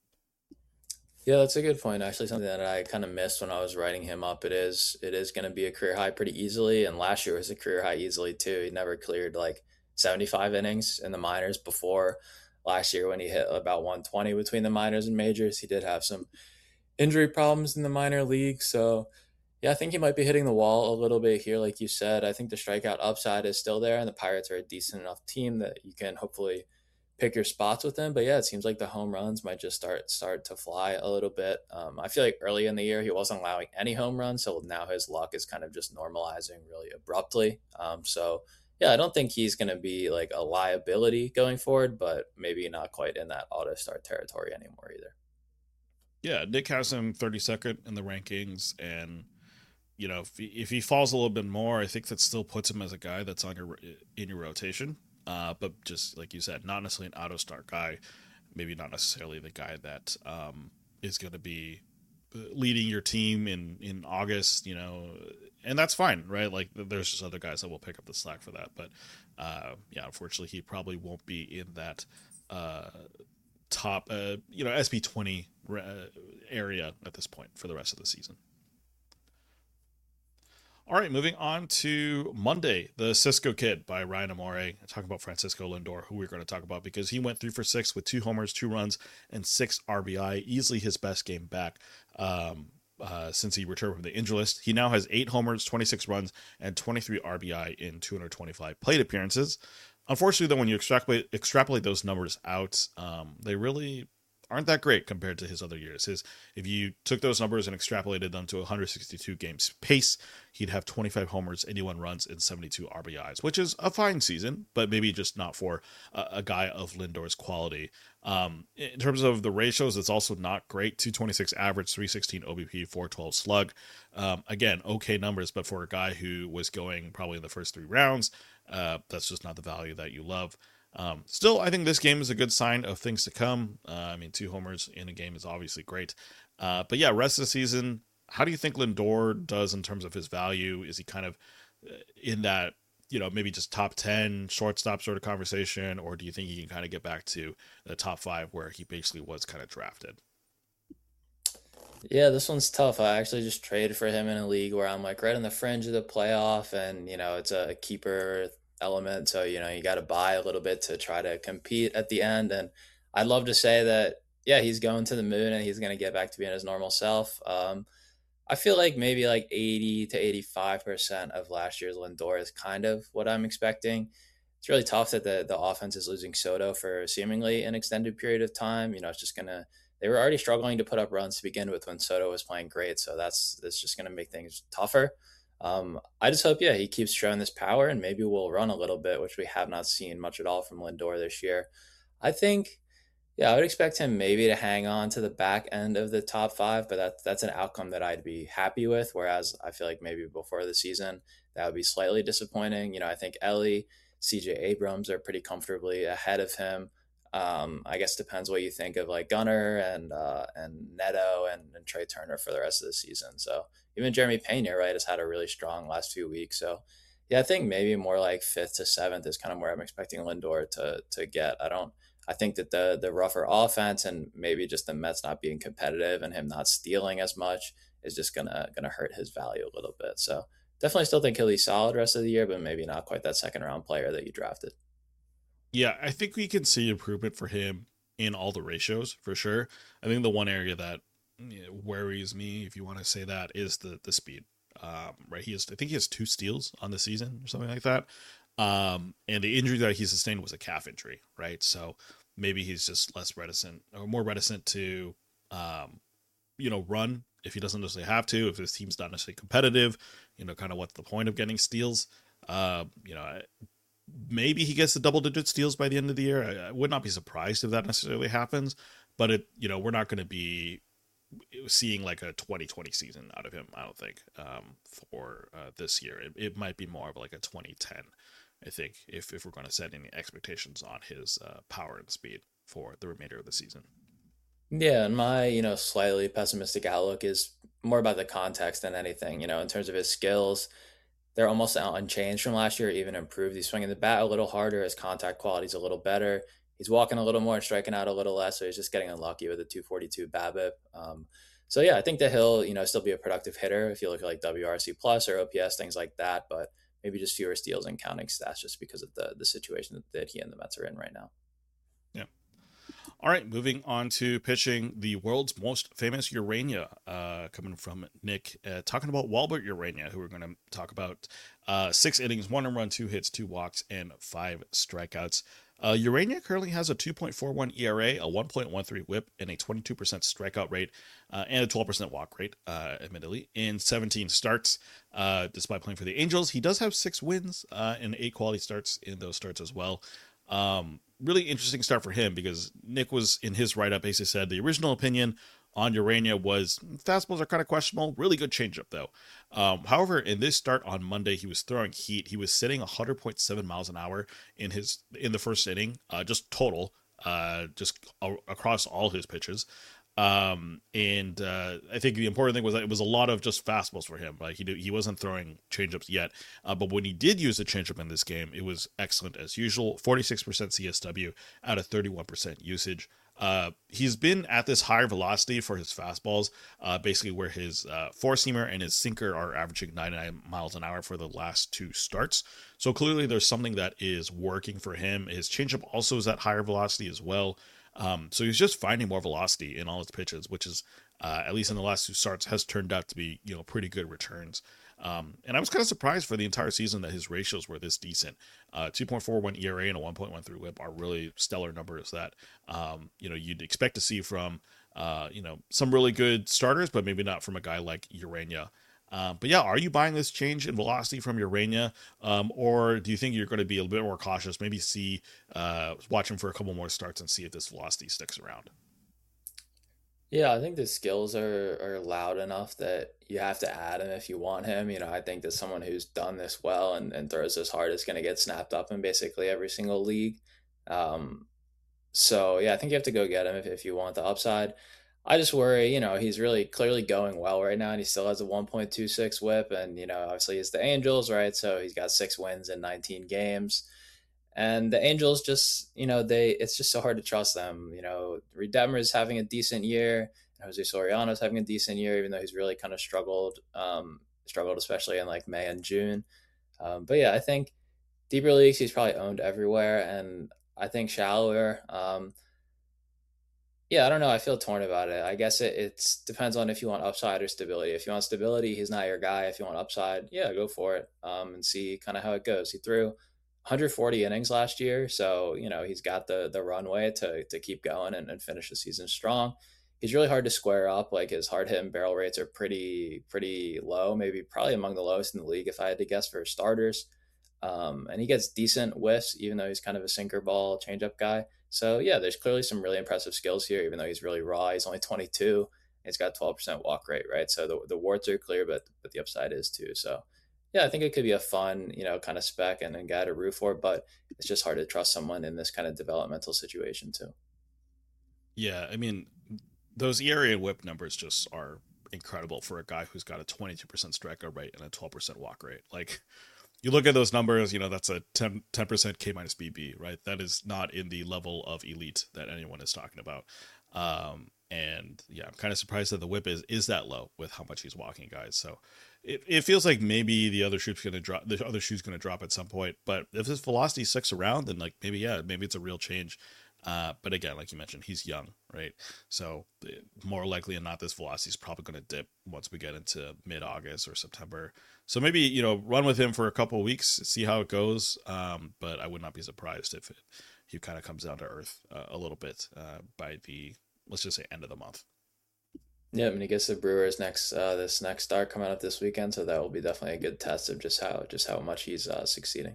Yeah, that's a good point. Actually, something that I kind of missed when I was writing him up. It is it is going to be a career high pretty easily, and last year was a career high easily too. He never cleared like seventy-five innings in the minors before last year when he hit about one twenty between the minors and majors. He did have some injury problems in the minor league, so yeah, I think he might be hitting the wall a little bit here, like you said. I think the strikeout upside is still there, and the Pirates are a decent enough team that you can hopefully pick your spots with them. But yeah, it seems like the home runs might just start start to fly a little bit. Um, I feel like early in the year he wasn't allowing any home runs, so now his luck is kind of just normalizing really abruptly. Um, so yeah, I don't think he's going to be like a liability going forward, but maybe not quite in that auto start territory anymore either. Yeah, Nick has him thirty-second in the rankings, and you know, if he, if he falls a little bit more, I think that still puts him as a guy that's on your in your rotation. Uh, but just like you said, not necessarily an auto start guy. Maybe not necessarily the guy that um, is going to be leading your team in, in August, you know, and that's fine, right? Like there's just other guys that will pick up the slack for that. But uh, yeah, unfortunately, he probably won't be in that uh, top, uh, you know, S P twenty area at this point for the rest of the season. All right, moving on to Monday, The Cisco Kid by Ryan Amore. Talking about Francisco Lindor, who we're going to talk about because he went three for six with two homers, two runs, and six R B I. Easily his best game back um, uh, since he returned from the injury list. He now has eight homers, twenty-six runs, and twenty-three R B I in two hundred twenty-five plate appearances. Unfortunately, though, when you extrapolate, extrapolate those numbers out, um, they really aren't that great compared to his other years. His, if you took those numbers and extrapolated them to one hundred sixty-two games pace, he'd have twenty-five homers, eighty-one runs, and seventy-two R B Is, which is a fine season, but maybe just not for a, a guy of Lindor's quality. Um, in terms of the ratios, it's also not great. two twenty-six average, three sixteen O B P, four twelve slug. Um, again, okay numbers, but for a guy who was going probably in the first three rounds, uh, that's just not the value that you love. Um, still, I think this game is a good sign of things to come. Uh, I mean, two homers in a game is obviously great. Uh, but yeah, rest of the season, how do you think Lindor does in terms of his value? Is he kind of in that, you know, maybe just top ten shortstop sort of conversation, or do you think he can kind of get back to the top five where he basically was kind of drafted? Yeah, this one's tough. I actually just traded for him in a league where I'm like right on the fringe of the playoff, and you know it's a keeper element, so you know you got to buy a little bit to try to compete at the end. And I'd love to say that yeah, he's going to the moon and he's going to get back to being his normal self. Um, I feel like maybe like eighty to eighty-five percent of last year's Lindor is kind of what I'm expecting. It's really tough that the the offense is losing Soto for seemingly an extended period of time. You know, it's just gonna they were already struggling to put up runs to begin with when Soto was playing great. So that's that's just going to make things tougher. Um, I just hope, yeah, he keeps showing this power and maybe we'll run a little bit, which we have not seen much at all from Lindor this year. I think, yeah, I would expect him maybe to hang on to the back end of the top five, but that, that's an outcome that I'd be happy with. Whereas I feel like maybe before the season, that would be slightly disappointing. You know, I think Ellie, C J Abrams are pretty comfortably ahead of him. Um, I guess depends what you think of like Gunnar and uh, and Neto and, and Trey Turner for the rest of the season. So even Jeremy Pena, right, has had a really strong last few weeks. So yeah, I think maybe more like fifth to seventh is kind of where I'm expecting Lindor to to get. I don't. I think that the the rougher offense and maybe just the Mets not being competitive and him not stealing as much is just gonna gonna hurt his value a little bit. So definitely still think he'll be solid rest of the year, but maybe not quite that second round player that you drafted. Yeah, I think we can see improvement for him in all the ratios for sure. I think the one area that, you know, worries me, if you want to say that, is the the speed. Um, right, he has, I think he has two steals on the season or something like that. Um, and the injury that he sustained was a calf injury, right? So maybe he's just less reticent or more reticent to, um, you know, run if he doesn't necessarily have to. If his team's not necessarily competitive, you know, kind of what's the point of getting steals? Uh, you know, maybe he gets the double digit steals by the end of the year. I, I would not be surprised if that necessarily happens, but it, you know, we're not going to be seeing like a twenty twenty season out of him, I don't think, um, for uh, this year. It, it might be more of like a twenty ten, I think, if, if we're going to set any expectations on his uh, power and speed for the remainder of the season. Yeah, and my, you know, slightly pessimistic outlook is more about the context than anything. You know, in terms of his skills, they're almost unchanged from last year, even improved. He's swinging the bat a little harder. His contact quality's a little better. He's walking a little more and striking out a little less. So he's just getting unlucky with a two forty-two BABIP. Um, so yeah, I think that he'll, you know, still be a productive hitter if you look at like W R C plus or O P S, things like that. But maybe just fewer steals and counting stats just because of the the situation that, that he and the Mets are in right now. Yeah. All right, moving on to pitching, the world's most famous Urania, uh, coming from Nick, uh, talking about Walbert Urania, who we're going to talk about. Uh, six innings, one home run, two hits, two walks, and five strikeouts. Uh, Urania currently has a two point four one E R A, a one point one three whip, and a twenty-two percent strikeout rate, uh, and a twelve percent walk rate, uh, admittedly, in seventeen starts. Uh, despite playing for the Angels, he does have six wins uh, and eight quality starts in those starts as well. Um, really interesting start for him because Nick was in his write-up basically said the original opinion on Urania was fastballs are kind of questionable. Really good changeup though. Um, however, in this start on Monday, he was throwing heat. He was sitting one hundred point seven miles an hour in his in the first inning, uh, just total, uh, just a- across all his pitches. Um, and uh, I think the important thing was that it was a lot of just fastballs for him. Like he did, he wasn't throwing changeups yet, uh, but when he did use the changeup in this game, it was excellent as usual. forty-six percent C S W out of thirty-one percent usage. Uh, he's been at this higher velocity for his fastballs, uh, basically where his uh, four seamer and his sinker are averaging ninety-nine miles an hour for the last two starts. So clearly, there's something that is working for him. His changeup also is at higher velocity as well. Um, so he's just finding more velocity in all his pitches, which is, uh, at least in the last two starts, has turned out to be, you know, pretty good returns. Um, and I was kind of surprised for the entire season that his ratios were this decent. Uh, two point four one E R A and a one point one three whip are really stellar numbers that, um, you know, you'd expect to see from, uh, you know, some really good starters, but maybe not from a guy like Urania. Um, but yeah, are you buying this change in velocity from Urania, um, or do you think you're going to be a little bit more cautious? Maybe see, uh, watch him for a couple more starts and see if this velocity sticks around. Yeah, I think the skills are are loud enough that you have to add him if you want him. You know, I think that someone who's done this well and, and throws this hard is going to get snapped up in basically every single league. Um, so yeah, I think you have to go get him if, if you want the upside. I just worry, you know, he's really clearly going well right now, and he still has a one point two six whip, and you know, obviously it's the Angels, right? So he's got six wins in nineteen games, and the Angels just, you know, they it's just so hard to trust them. You know, Reed Detmers having a decent year, and Jose Soriano's having a decent year, even though he's really kind of struggled, um, struggled especially in like May and June. Um, but yeah, I think deeper leagues he's probably owned everywhere, and I think shallower. Um, Yeah, I don't know. I feel torn about it. I guess it it's depends on if you want upside or stability. If you want stability, he's not your guy. If you want upside, yeah, go for it. Um, and see kind of how it goes. He threw one hundred forty innings last year, so you know he's got the the runway to to keep going and, and finish the season strong. he's really hard to square up. Like his hard hit and barrel rates are pretty pretty low, maybe probably among the lowest in the league if I had to guess for starters. Um, and he gets decent whiffs, even though he's kind of a sinker ball changeup guy. So yeah, there's clearly some really impressive skills here, even though he's really raw. He's only twenty-two. He's got twelve percent walk rate, right? So the, the warts are clear, but but the upside is too. So yeah, I think it could be a fun, you know, kind of spec and, and guy to root for, but it's just hard to trust someone in this kind of developmental situation too. Yeah, I mean, those E R A and whip numbers just are incredible for a guy who's got a twenty-two percent strikeout rate and a twelve percent walk rate. Like, you look at those numbers, you know, that's a ten, percent K minus B B, right? That is not in the level of elite that anyone is talking about. Um, and yeah, I'm kind of surprised that the whip is, is that low with how much he's walking guys. So it, it feels like maybe the other shoe's going to drop, the other shoe's going to drop at some point, but if his velocity sticks around, then like maybe, yeah, maybe it's a real change. Uh, but again, like you mentioned, he's young, right? So more likely than not, this velocity is probably going to dip once we get into mid-August or September. So maybe, you know, run with him for a couple of weeks, see how it goes. Um, but I would not be surprised if it, he kind of comes down to earth uh, a little bit uh, by the, let's just say, end of the month. Yeah, I mean, he gets the Brewers next uh, this next start coming up this weekend, so that will be definitely a good test of just how just how much he's uh, succeeding.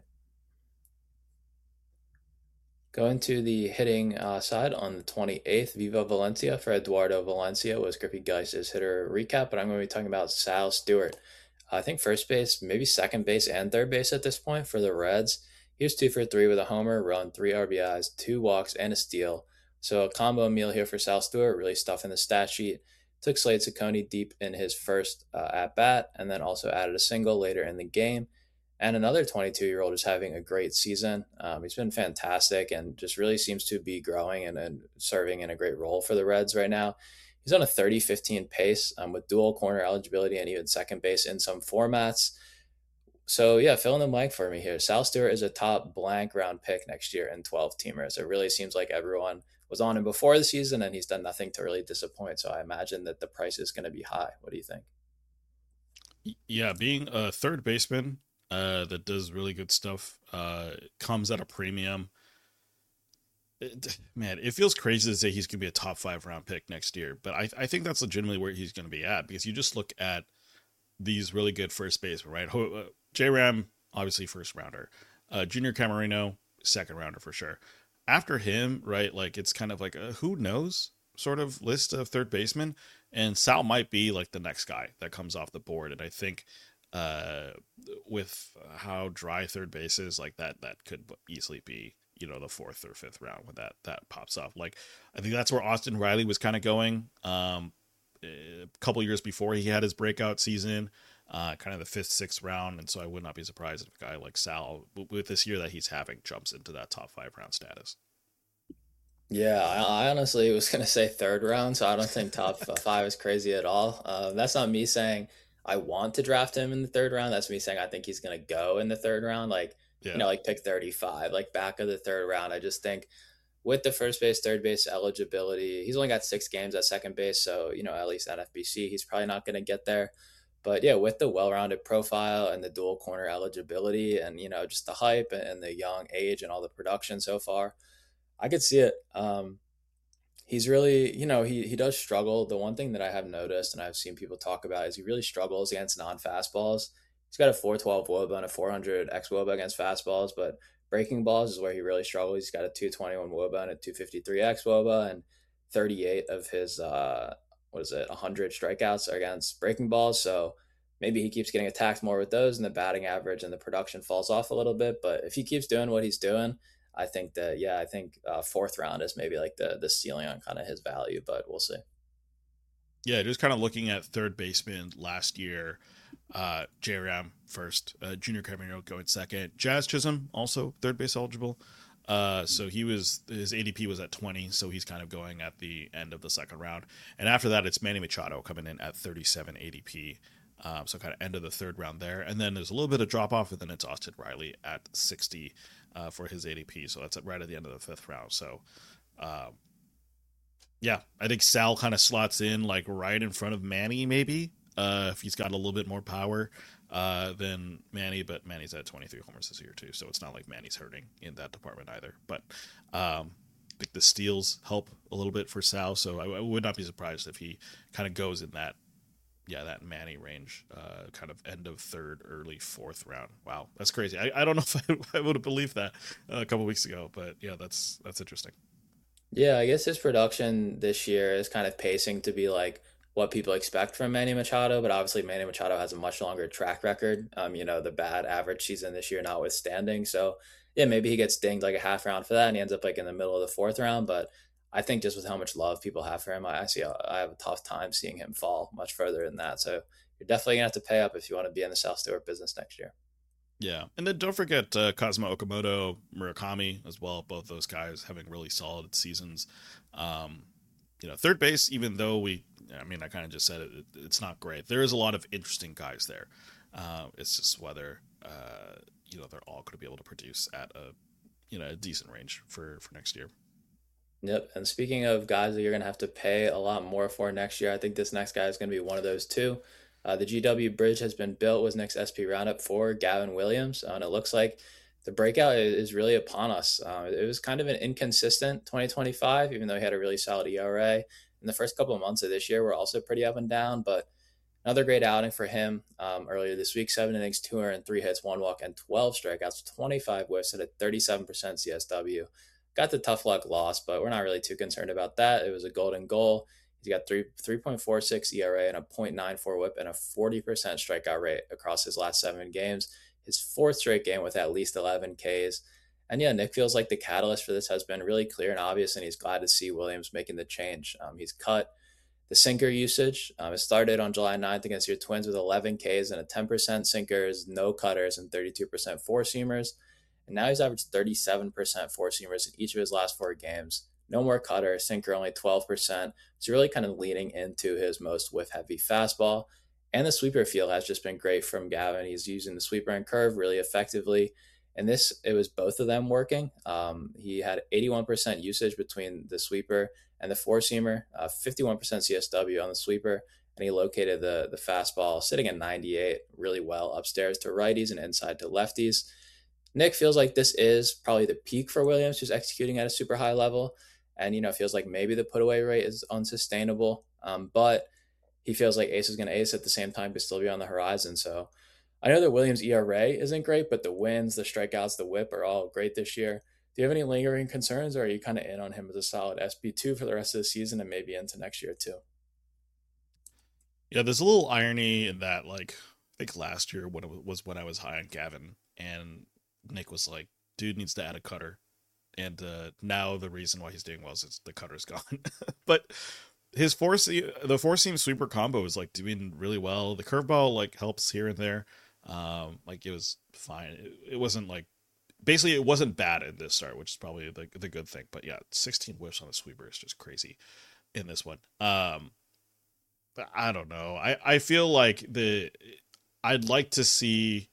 Going to the hitting uh, side on the twenty-eighth, Viva Valencia for Eduardo Valencia was Griffey Geist's hitter recap, but I'm going to be talking about Sal Stewart. I think first base, maybe second base and third base at this point for the Reds. He was two for three with a homer, run, three R B Is, two walks, and a steal. So a combo meal here for Sal Stewart, really stuffing the stat sheet. Took Slade Ciccone deep in his first uh, at bat, and then also added a single later in the game. And another twenty-two year old is having a great season. Um, he's been fantastic and just really seems to be growing and, and serving in a great role for the Reds right now. He's on a thirty fifteen pace um, with dual corner eligibility and even second base in some formats. So yeah, fill in the blank for me here. Sal Stewart is a top blank round pick next year in twelve teamers. It really seems like everyone was on him before the season and he's done nothing to really disappoint. So I imagine that the price is going to be high. What do you think? Yeah, being a third baseman uh, that does really good stuff uh, comes at a premium. It, man, it feels crazy to say he's going to be a top five round pick next year, but I, I think that's legitimately where he's going to be at because you just look at these really good first basemen, right? Uh, J Ram, obviously first rounder. Uh, Junior Camarino, second rounder for sure. After him, right, like it's kind of like a who knows sort of list of third basemen, and Sal might be like the next guy that comes off the board. And I think uh, with how dry third base is, like that, that could easily be, you know, the fourth or fifth round when that that pops off. Like I think that's where Austin Riley was kind of going. Um, a couple years before he had his breakout season, uh, kind of the fifth, sixth round. And so I would not be surprised if a guy like Sal, with this year that he's having, jumps into that top five round status. Yeah, I, I honestly was going to say third round, so I don't think top five is crazy at all. Uh, that's not me saying I want to draft him in the third round. That's me saying I think he's going to go in the third round, like, yeah. you know, like pick thirty-five, like back of the third round. I just think with the first base, third base eligibility, he's only got six games at second base, so, you know, at least at F B C, he's probably not going to get there. But yeah, with the well-rounded profile and the dual corner eligibility and, you know, just the hype and the young age and all the production so far, I could see it. Um, he's really, you know, he, he does struggle. The one thing that I have noticed and I've seen people talk about is he really struggles against non-fastballs. He's got a four twelve W O B A and a four hundred X W O B A against fastballs, but breaking balls is where he really struggles. He's got a two twenty-one W O B A and a two fifty-three X W O B A, and thirty-eight of his, uh, what is it, one hundred strikeouts against breaking balls. So maybe he keeps getting attacked more with those and the batting average and the production falls off a little bit. But if he keeps doing what he's doing, I think that, yeah, I think uh, fourth round is maybe like the the ceiling on kind of his value, but we'll see. Yeah, just kind of looking at third baseman last year, uh, J Ram first, uh, Junior Camarino going second, Jazz Chisholm also third base eligible. Uh, so he was, his A D P was at twenty, so he's kind of going at the end of the second round. And after that, it's Manny Machado coming in at thirty-seven A D P. Um, so kind of end of the third round there. And then there's a little bit of drop off, and then it's Austin Riley at sixty uh, for his A D P. So that's right at the end of the fifth round. So, um, yeah, I think Sal kind of slots in like right in front of Manny, maybe, uh, if he's got a little bit more power uh, than Manny. But Manny's at twenty-three homers this year, too. So it's not like Manny's hurting in that department either. But, um, like the steals help a little bit for Sal. So I, I would not be surprised if he kind of goes in that, yeah, that Manny range, uh, kind of end of third, early fourth round. Wow, that's crazy. I, I don't know if I, I would have believed that uh, a couple weeks ago, but yeah, that's that's interesting. Yeah, I guess his production this year is kind of pacing to be like what people expect from Manny Machado, but obviously Manny Machado has a much longer track record. Um, you know, the bad average season this year notwithstanding. So yeah, maybe he gets dinged like a half round for that and he ends up like in the middle of the fourth round. But I think just with how much love people have for him, I I see I have a tough time seeing him fall much further than that. So you're definitely gonna have to pay up if you want to be in the South Stewart business next year. Yeah, and then don't forget uh, Kazuma Okamoto, Murakami as well. Both those guys having really solid seasons. Um, you know, third base, even though we, I mean, I kind of just said it, it's not great. There is a lot of interesting guys there. Uh, it's just whether uh, you know they're all going to be able to produce at a you know a decent range for for next year. Yep. And speaking of guys that you're going to have to pay a lot more for next year, I think this next guy is going to be one of those too. Uh, the G W Bridge has been built was next S P roundup for Gavin Williams. Uh, and it looks like the breakout is, is really upon us. Uh, it was kind of an inconsistent twenty twenty-five, even though he had a really solid E R A. In the first couple of months of this year were also pretty up and down, but another great outing for him um, earlier this week. Seven innings, two hundred three hits, one walk, and twelve strikeouts, twenty-five whiffs at a thirty-seven percent C S W. Got the tough luck loss, but we're not really too concerned about that. It was a golden goal. He's got three three point four six E R A and a point nine four WHIP and a forty percent strikeout rate across his last seven games. His fourth straight game with at least eleven Ks. And yeah, Nick feels like the catalyst for this has been really clear and obvious, and he's glad to see Williams making the change. Um, he's cut the sinker usage. Um, it started on July ninth against your Twins with eleven Ks and a ten percent sinkers, no cutters, and thirty-two percent four seamers. And now he's averaged thirty-seven percent four seamers in each of his last four games. No more cutter, sinker only twelve percent. So really kind of leaning into his most whiff heavy fastball. And the sweeper feel has just been great from Gavin. He's using the sweeper and curve really effectively. And this, it was both of them working. Um, he had eighty-one percent usage between the sweeper and the four seamer, uh, fifty-one percent C S W on the sweeper. And he located the, the fastball sitting at ninety-eight really well upstairs to righties and inside to lefties. Nick feels like this is probably the peak for Williams, who's executing at a super high level. And, you know, feels like maybe the put away rate is unsustainable. Um, but he feels like ace is going to ace at the same time, but still be on the horizon. So I know that Williams' E R A isn't great, but the wins, the strikeouts, the whip are all great this year. Do you have any lingering concerns, or are you kind of in on him as a solid S P two for the rest of the season and maybe into next year too? Yeah, there's a little irony in that. Like, I think last year when it was when I was high on Gavin, and Nick was like, "Dude needs to add a cutter," and uh, now the reason why he's doing well is the cutter's gone. But his four the four seam sweeper combo is like doing really well. The curveball like helps here and there. Um, like it was fine. It, it wasn't like basically it wasn't bad in this start, which is probably the the good thing. But yeah, sixteen whiffs on the sweeper is just crazy in this one. Um, I don't know. I I feel like the I'd like to see.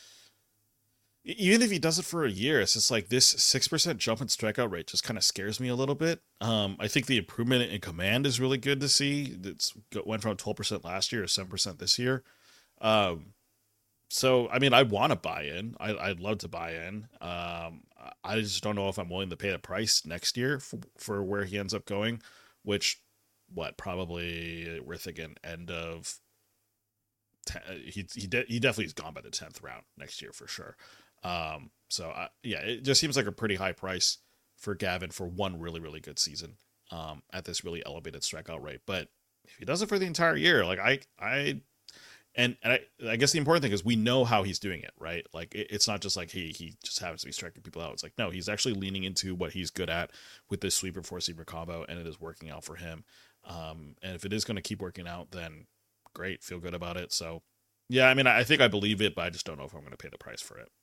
Even if he does it for a year, it's just like this six percent jump in strikeout rate just kind of scares me a little bit. Um, I think the improvement in command is really good to see. It's went from twelve percent last year to seven percent this year. Um, so, I mean, I want to buy in. I, I'd love to buy in. Um, I just don't know if I'm willing to pay the price next year for, for where he ends up going, which, what, probably we're thinking end of, ten, he, he, de- he definitely is gone by the tenth round next year for sure. Um, so uh, yeah, it just seems like a pretty high price for Gavin for one really, really good season, um, at this really elevated strikeout rate. But if he does it for the entire year, like I, I, and, and I, I guess the important thing is we know how he's doing it, right? Like it, it's not just like he, he just happens to be striking people out. It's like, no, he's actually leaning into what he's good at with this sweeper four seamer combo, and it is working out for him. Um, and if it is going to keep working out, then great, feel good about it. So yeah, I mean, I think I believe it, but I just don't know if I'm going to pay the price for it.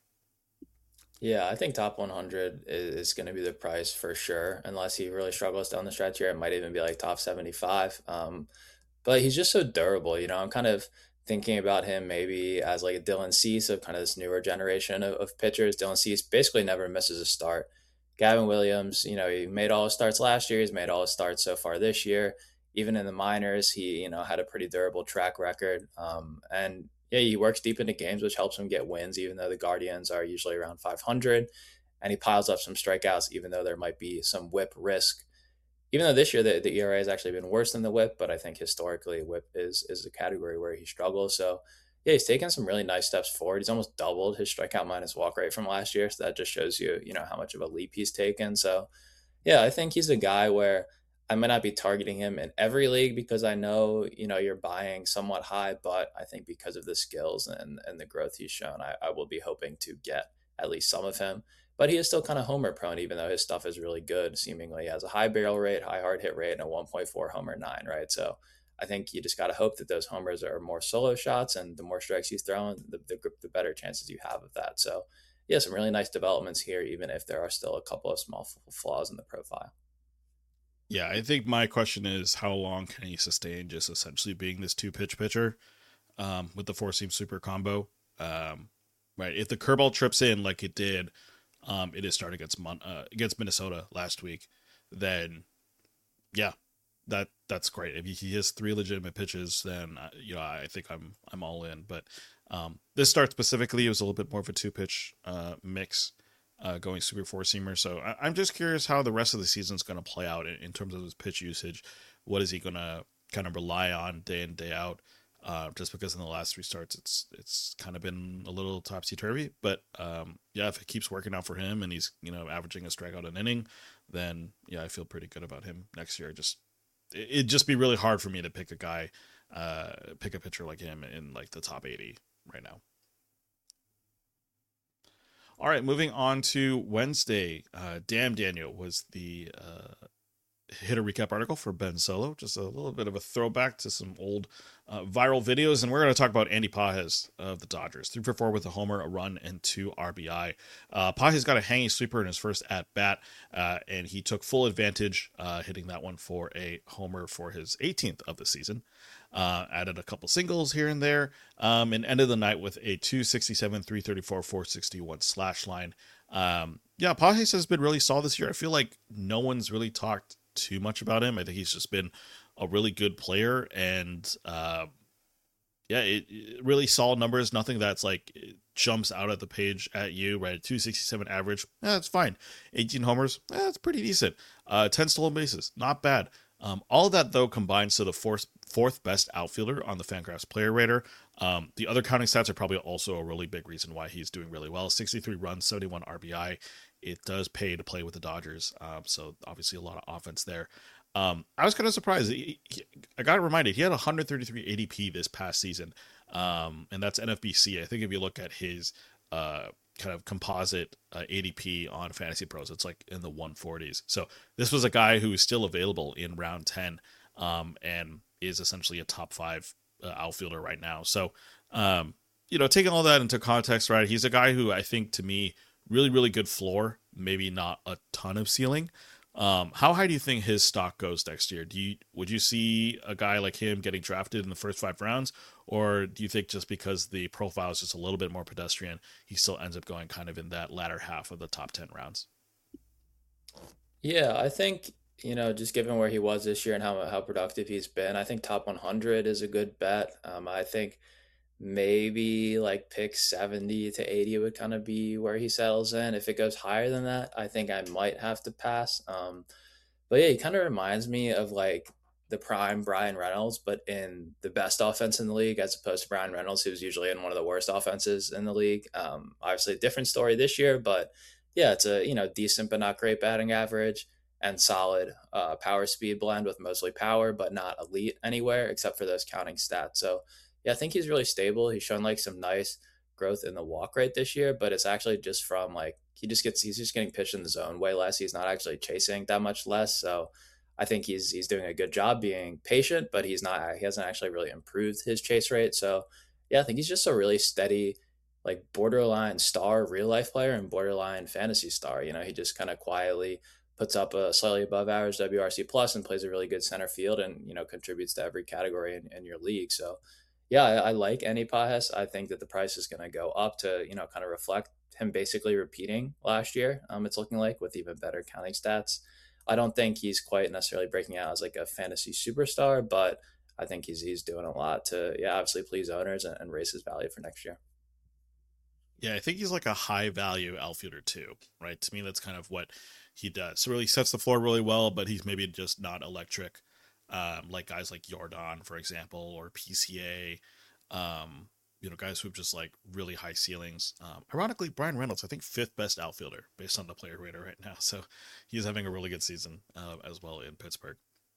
Yeah, I think top one hundred is, is going to be the price for sure. Unless he really struggles down the stretch here, it might even be like top seventy-five. Um, but he's just so durable. You know, I'm kind of thinking about him maybe as like a Dylan Cease of kind of this newer generation of, of pitchers. Dylan Cease basically never misses a start. Gavin Williams, you know, he made all his starts last year. He's made all his starts so far this year. Even in the minors, he, you know, had a pretty durable track record. Um, and yeah, he works deep into games, which helps him get wins, even though the Guardians are usually around five hundred. and he piles up some strikeouts, even though there might be some whip risk. Even though this year the, the E R A has actually been worse than the whip, but I think historically whip is is a category where he struggles. So yeah, he's taken some really nice steps forward. He's almost doubled his strikeout minus walk rate from last year. So that just shows you, you know, how much of a leap he's taken. So yeah, I think he's a guy where I might not be targeting him in every league because I know, you know, you're buying somewhat high, but I think because of the skills and, and the growth he's shown, I, I will be hoping to get at least some of him. But he is still kind of homer prone, even though his stuff is really good. Seemingly he has a high barrel rate, high hard hit rate, and a one point four homer nine, right? So I think you just got to hope that those homers are more solo shots, and the more strikes he's throwing, the, the, the better chances you have of that. So yeah, some really nice developments here, even if there are still a couple of small flaws in the profile. Yeah, I think my question is how long can he sustain just essentially being this two pitch pitcher um, with the four seam super combo? Um, right, if the curveball trips in like it did, um, it is starting against Mon- uh, against Minnesota last week, then yeah, that that's great. If he has three legitimate pitches, then uh, you know I think I'm I'm all in. But um, this start specifically, it was a little bit more of a two pitch uh, mix. Uh, going super four seamer. So I, I'm just curious how the rest of the season is going to play out in, in terms of his pitch usage. What is he going to kind of rely on day in, day out? Uh, just because in the last three starts, it's it's kind of been a little topsy turvy. But um, yeah, if it keeps working out for him and he's you know averaging a strikeout an inning, then yeah, I feel pretty good about him next year. Just it, it'd just be really hard for me to pick a guy, uh, pick a pitcher like him in like the top eighty right now. All right, moving on to Wednesday. Uh, Damn Daniel was the uh, hitter recap article for Ben Solo. Just a little bit of a throwback to some old uh, viral videos. And we're going to talk about Andy Pages of the Dodgers. Three for four with a homer, a run, and two R B I. Uh, Pages got a hanging sweeper in his first at-bat, uh, and he took full advantage, uh, hitting that one for a homer for his eighteenth of the season. Uh, added a couple singles here and there, um, and ended the night with a two sixty-seven, three thirty-four, four sixty-one slash line. Um, yeah, Pages has been really solid this year. I feel like no one's really talked too much about him. I think he's just been a really good player, and uh, yeah, it, it really solid numbers. Nothing that's like jumps out at the page at you, right? two sixty-seven average, yeah, that's fine. eighteen homers, yeah, that's pretty decent. Uh, ten stolen bases, not bad. Um, all of that, though, combines to the fourth, fourth best outfielder on the Fangraphs player rater. Um, the other counting stats are probably also a really big reason why he's doing really well. sixty-three runs, seventy-one R B I. It does pay to play with the Dodgers. Um, so obviously a lot of offense there. Um, I was kind of surprised. He, he, I got reminded he had one thirty-three A D P this past season. Um, and that's N F B C. I think if you look at his uh, kind of composite uh, A D P on Fantasy Pros, it's like in the one forties. So this was a guy who is still available in round ten um, and is essentially a top five uh, outfielder right now. So, um, you know, taking all that into context, right, he's a guy who I think to me, really, really good floor, maybe not a ton of ceiling. Um, how high do you think his stock goes next year? Do you would you see a guy like him getting drafted in the first five rounds, or do you think just because the profile is just a little bit more pedestrian, he still ends up going kind of in that latter half of the top ten rounds? Yeah, I think, you know, just given where he was this year and how how productive he's been, I think top one hundred is a good bet. Um, I think maybe like pick seventy to eighty would kind of be where he settles in. If it goes higher than that, I think I might have to pass. Um, but yeah, he kind of reminds me of like the prime Brian Reynolds, but in the best offense in the league, as opposed to Brian Reynolds, who's usually in one of the worst offenses in the league. Um, obviously, a different story this year, but yeah, it's a you know decent but not great batting average and solid uh, power speed blend with mostly power, but not elite anywhere except for those counting stats. So yeah, I think he's really stable. He's shown like some nice growth in the walk rate this year, but it's actually just from like he just gets he's just getting pitched in the zone way less. He's not actually chasing that much less. So I think he's he's doing a good job being patient, but he's not he hasn't actually really improved his chase rate. So yeah, I think he's just a really steady, like borderline star real life player and borderline fantasy star. You know, he just kind of quietly puts up a slightly above average W R C plus and plays a really good center field and you know contributes to every category in, in your league. So yeah, I, I like Andy Pages. I think that the price is going to go up to, you know, kind of reflect him basically repeating last year. Um, it's looking like with even better counting stats. I don't think he's quite necessarily breaking out as like a fantasy superstar, but I think he's he's doing a lot to, yeah, obviously please owners and, and raise his value for next year. Yeah, I think he's like a high value outfielder too, right? To me, that's kind of what he does. So really sets the floor really well, but he's maybe just not electric, um, like guys like Jordan, for example, or P C A. Um, you know, guys who have just like really high ceilings. Um, ironically, Brian Reynolds, I think fifth best outfielder based on the player rater right now. So he's having a really good season uh, as well in Pittsburgh.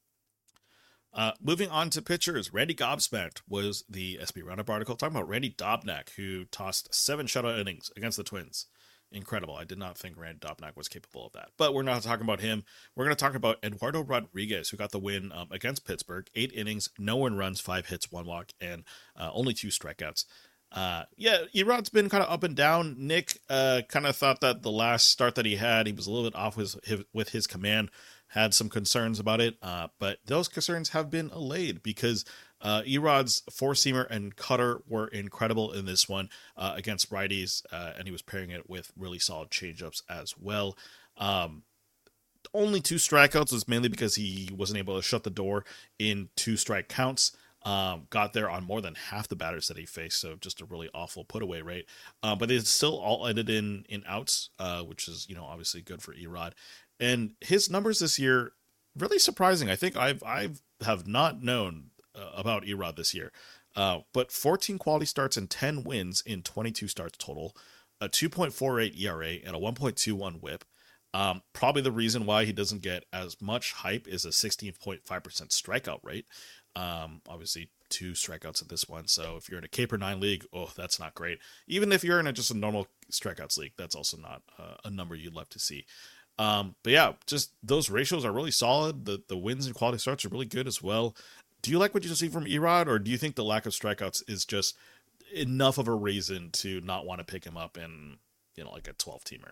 Uh, moving on to pitchers, Randy Gobsmacked was the S B Roundup article talking about Randy Dobnak, who tossed seven shutout innings against the Twins. Incredible. I did not think Randy Dobnak was capable of that. But we're not talking about him. We're going to talk about Eduardo Rodriguez, who got the win um, against Pittsburgh. Eight innings, no one runs, five hits, one walk, and uh, only two strikeouts. Uh, yeah, Erod's been kind of up and down. Nick uh, kind of thought that the last start that he had, he was a little bit off with his, with his command, had some concerns about it, uh, but those concerns have been allayed because uh, Erod's four-seamer and cutter were incredible in this one uh, against righties, uh, and he was pairing it with really solid changeups as well. Um, only two strikeouts was mainly because he wasn't able to shut the door in two strike counts. Um, got there on more than half the batters that he faced, so just a really awful put away rate. Uh, but it's still all ended in in outs, uh, which is, you know, obviously good for Erod. And his numbers this year, really surprising. I think I've I've have not known uh, about Erod this year, uh, but fourteen quality starts and ten wins in twenty-two starts total, a two point four eight E R A and a one point two one WHIP. Um, probably the reason why he doesn't get as much hype is a sixteen point five percent strikeout rate. Um, obviously two strikeouts in this one. So if you're in a K per nine league, oh, that's not great. Even if you're in a, just a normal strikeouts league, that's also not uh, a number you'd love to see. Um, but yeah, just those ratios are really solid. The the wins and quality starts are really good as well. Do you like what you see from Erod, or do you think the lack of strikeouts is just enough of a reason to not want to pick him up in, you know, like a twelve teamer?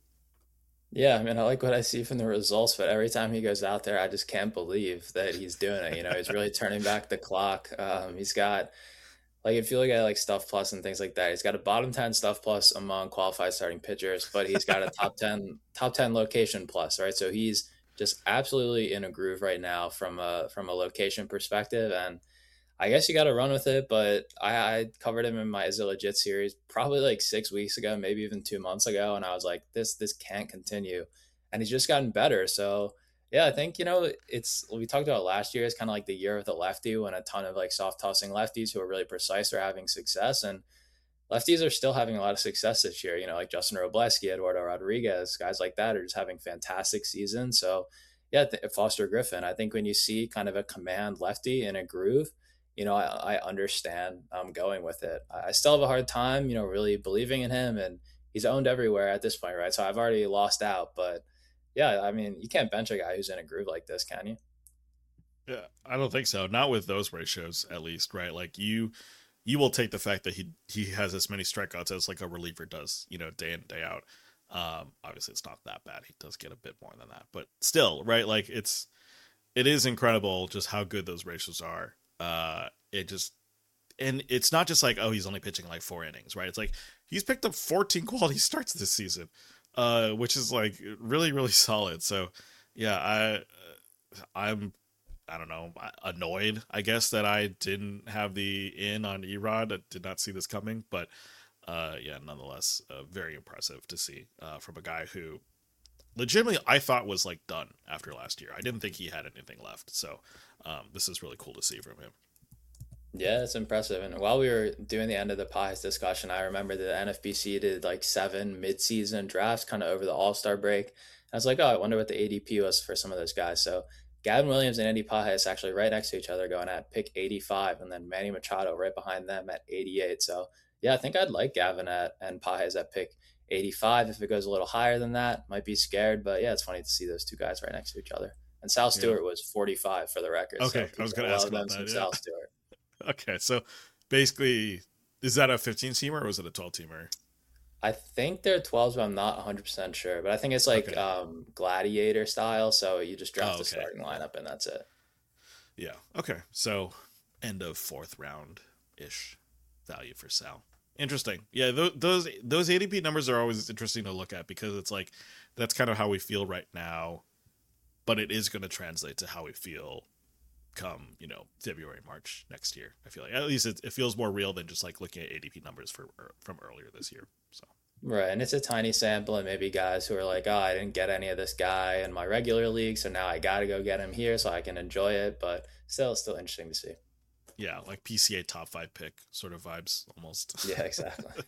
Yeah, I mean, I like what I see from the results, but every time he goes out there, I just can't believe that he's doing it. You know, he's really turning back the clock. Um, he's got, like, if you look at like Stuff Plus and things like that, he's got a bottom ten Stuff Plus among qualified starting pitchers, but he's got a top ten top ten location plus, right? So he's just absolutely in a groove right now from a from a location perspective, and I guess you got to run with it. But I, I covered him in my Is It Legit series probably like six weeks ago, maybe even two months ago, and I was like, this this can't continue, and he's just gotten better. So yeah, I think, you know, it's, we talked about last year, it's kind of like the year of the lefty when a ton of like soft tossing lefties who are really precise are having success, and lefties are still having a lot of success this year. You know, like Justin Robleski, Eduardo Rodriguez, guys like that are just having fantastic seasons. So yeah, th- Foster Griffin, I think when you see kind of a command lefty in a groove, you know, I, I understand um, going with it. I I still have a hard time, you know, really believing in him, and he's owned everywhere at this point, right? So I've already lost out, but yeah, I mean, you can't bench a guy who's in a groove like this, can you? Yeah, I don't think so. Not with those ratios, at least, right? Like you, you will take the fact that he he has as many strikeouts as like a reliever does, you know, day in day out. Um, obviously, it's not that bad. He does get a bit more than that, but still, right? Like it's it is incredible just how good those ratios are. Uh, it just and it's not just like, oh, he's only pitching like four innings, right? It's like he's picked up fourteen quality starts this season, uh, which is like really really solid. So yeah, I I'm I don't know, annoyed, I guess, that I didn't have the in on Erod. I did not see this coming, but uh, yeah, nonetheless, uh, very impressive to see uh, from a guy who legitimately I thought was like done after last year. I didn't think he had anything left. So um, this is really cool to see from him. Yeah, it's impressive. And while we were doing the end of the pies discussion, I remember the N F B C did like seven mid-season drafts kind of over the All-Star break. I was like, oh, I wonder what the A D P was for some of those guys. So Gavin Williams and Andy Pajes actually right next to each other going at pick eighty-five, and then Manny Machado right behind them at eighty-eight. So yeah, I think I'd like Gavin at and Pajes at pick eighty-five. If it goes a little higher than that, might be scared. But yeah, it's funny to see those two guys right next to each other. And Sal Yeah. Stewart was forty-five for the record. Okay, So I was going to ask about some that. Yeah. Sal Stewart. Okay, so basically, is that a fifteen teamer or was it a twelve teamer? I think they're twelves, but I'm not one hundred percent sure. But I think it's like Okay. um, gladiator style. So you just draft Oh, the okay. starting lineup and that's it. Yeah. Okay. So end of fourth round ish value for Sal. Interesting. Yeah. Th- those those A D P numbers are always interesting to look at because it's like that's kind of how we feel right now, but it is going to translate to how we feel come, you know, February, March next year. I feel like at least it, it feels more real than just like looking at A D P numbers for from earlier this year. So. Right, and it's a tiny sample, and maybe guys who are like, oh, I didn't get any of this guy in my regular league, so now I got to go get him here so I can enjoy it. But still, still interesting to see. Yeah, like P C A top five pick sort of vibes almost. Yeah, exactly.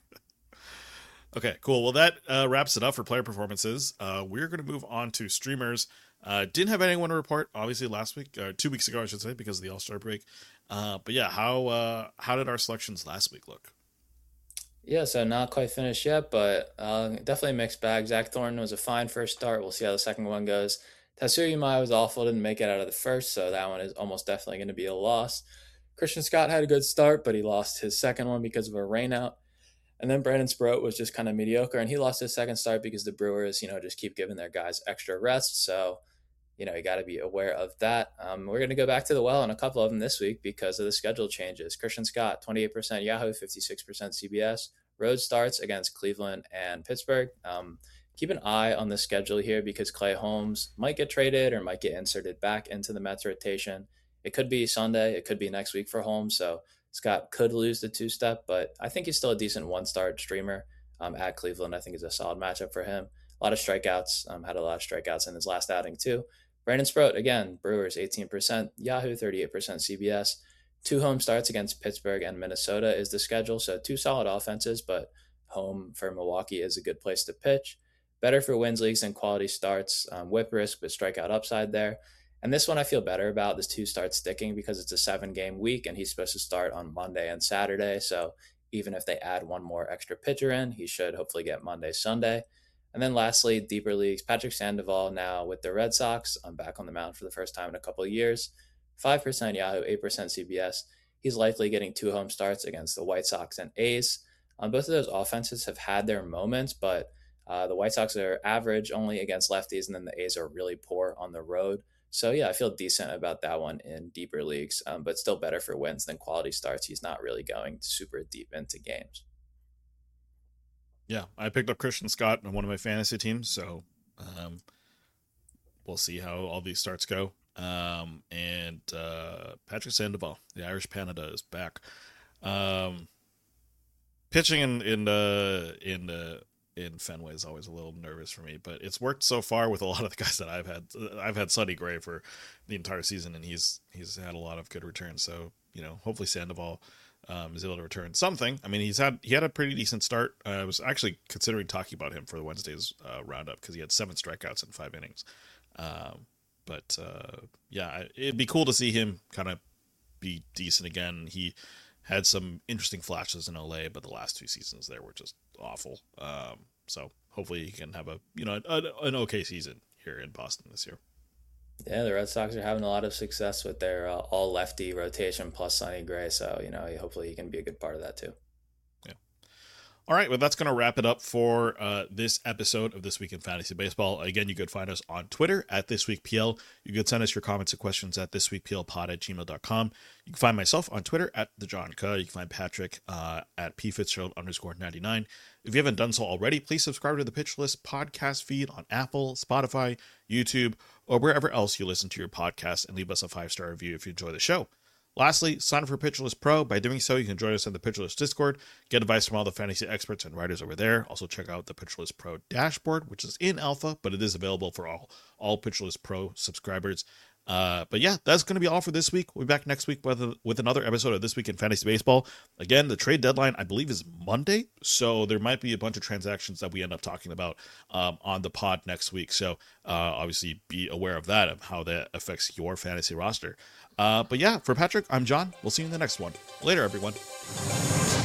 Okay, cool. Well, that uh, wraps it up for player performances. Uh, we're going to move on to streamers. Uh, didn't have anyone to report, obviously, last week, uh, two weeks ago, I should say, because of the All-Star break. Uh, but yeah, how uh, how did our selections last week look? Yeah, so not quite finished yet, but uh, definitely a mixed bag. Zach Thornton was a fine first start. We'll see how the second one goes. Tatsuya Mai was awful, didn't make it out of the first, so that one is almost definitely going to be a loss. Christian Scott had a good start, but he lost his second one because of a rainout. And then Brandon Sproat was just kind of mediocre, and he lost his second start because the Brewers, you know, just keep giving their guys extra rest. So, you know, you got to be aware of that. Um, we're going to go back to the well on a couple of them this week because of the schedule changes. Christian Scott, twenty-eight percent Yahoo, fifty-six percent C B S. Road starts against Cleveland and Pittsburgh. Um, keep an eye on the schedule here because Clay Holmes might get traded or might get inserted back into the Mets rotation. It could be Sunday. It could be next week for Holmes. So Scott could lose the two-step, but I think he's still a decent one-start streamer um, at Cleveland. I think it's a solid matchup for him. A lot of strikeouts. Um, had a lot of strikeouts in his last outing too. Brandon Sproat, again, Brewers eighteen percent, Yahoo thirty-eight percent C B S. Two home starts against Pittsburgh and Minnesota is the schedule, so two solid offenses, but home for Milwaukee is a good place to pitch. Better for wins leagues than quality starts. Um, whip risk, but strikeout upside there. And this one I feel better about. This two start sticking because it's a seven-game week, and he's supposed to start on Monday and Saturday. So even if they add one more extra pitcher in, he should hopefully get Monday, Sunday. And then lastly, deeper leagues, Patrick Sandoval now with the Red Sox. I'm back on the mound for the first time in a couple of years. five percent Yahoo, eight percent C B S. He's likely getting two home starts against the White Sox and A's. Um, both of those offenses have had their moments, but uh, the White Sox are average only against lefties, and then the A's are really poor on the road. So, yeah, I feel decent about that one in deeper leagues, um, but still better for wins than quality starts. He's not really going super deep into games. Yeah, I picked up Christian Scott on one of my fantasy teams, so um, we'll see how all these starts go. Um, and uh, Patrick Sandoval, the Irish Panda, is back. Um, pitching in in uh, in uh, in Fenway is always a little nervous for me, but it's worked so far with a lot of the guys that I've had. I've had Sonny Gray for the entire season, and he's he's had a lot of good returns. So, you know, hopefully Sandoval um, is able to return something. I mean, he's had he had a pretty decent start. Uh, I was actually considering talking about him for the Wednesday's uh, roundup because he had seven strikeouts in five innings. Um, but uh, yeah, it'd be cool to see him kind of be decent again. He had some interesting flashes in L A, but the last two seasons there were just awful. Um, so hopefully he can have a, you know, an, an okay season here in Boston this year. Yeah, the Red Sox are having a lot of success with their uh, all lefty rotation plus Sonny Gray. So, you know, hopefully he can be a good part of that too. All right, well, that's going to wrap it up for uh, this episode of This Week in Fantasy Baseball. Again, you could find us on Twitter at ThisWeekPL. You could send us your comments and questions at thisweekplpod at gmail dot com. You can find myself on Twitter at the John Cuh. You can find Patrick uh, at pfitzgerald underscore ninety-nine. If you haven't done so already, please subscribe to the Pitch List podcast feed on Apple, Spotify, YouTube, or wherever else you listen to your podcast, and leave us a five-star review if you enjoy the show. Lastly, sign up for Pitcher List Pro. By doing so, you can join us in the Pitcher List Discord, get advice from all the fantasy experts and writers over there. Also, check out the Pitcher List Pro dashboard, which is in alpha, but it is available for all all Pitcher List Pro subscribers. Uh, but yeah, that's going to be all for this week. We'll be back next week with, with another episode of This Week in Fantasy Baseball. Again, the trade deadline, I believe, is Monday, so there might be a bunch of transactions that we end up talking about um, on the pod next week. So uh, obviously be aware of that, of how that affects your fantasy roster. Uh, but yeah, for Patrick, I'm John. We'll see you in the next one. Later, everyone.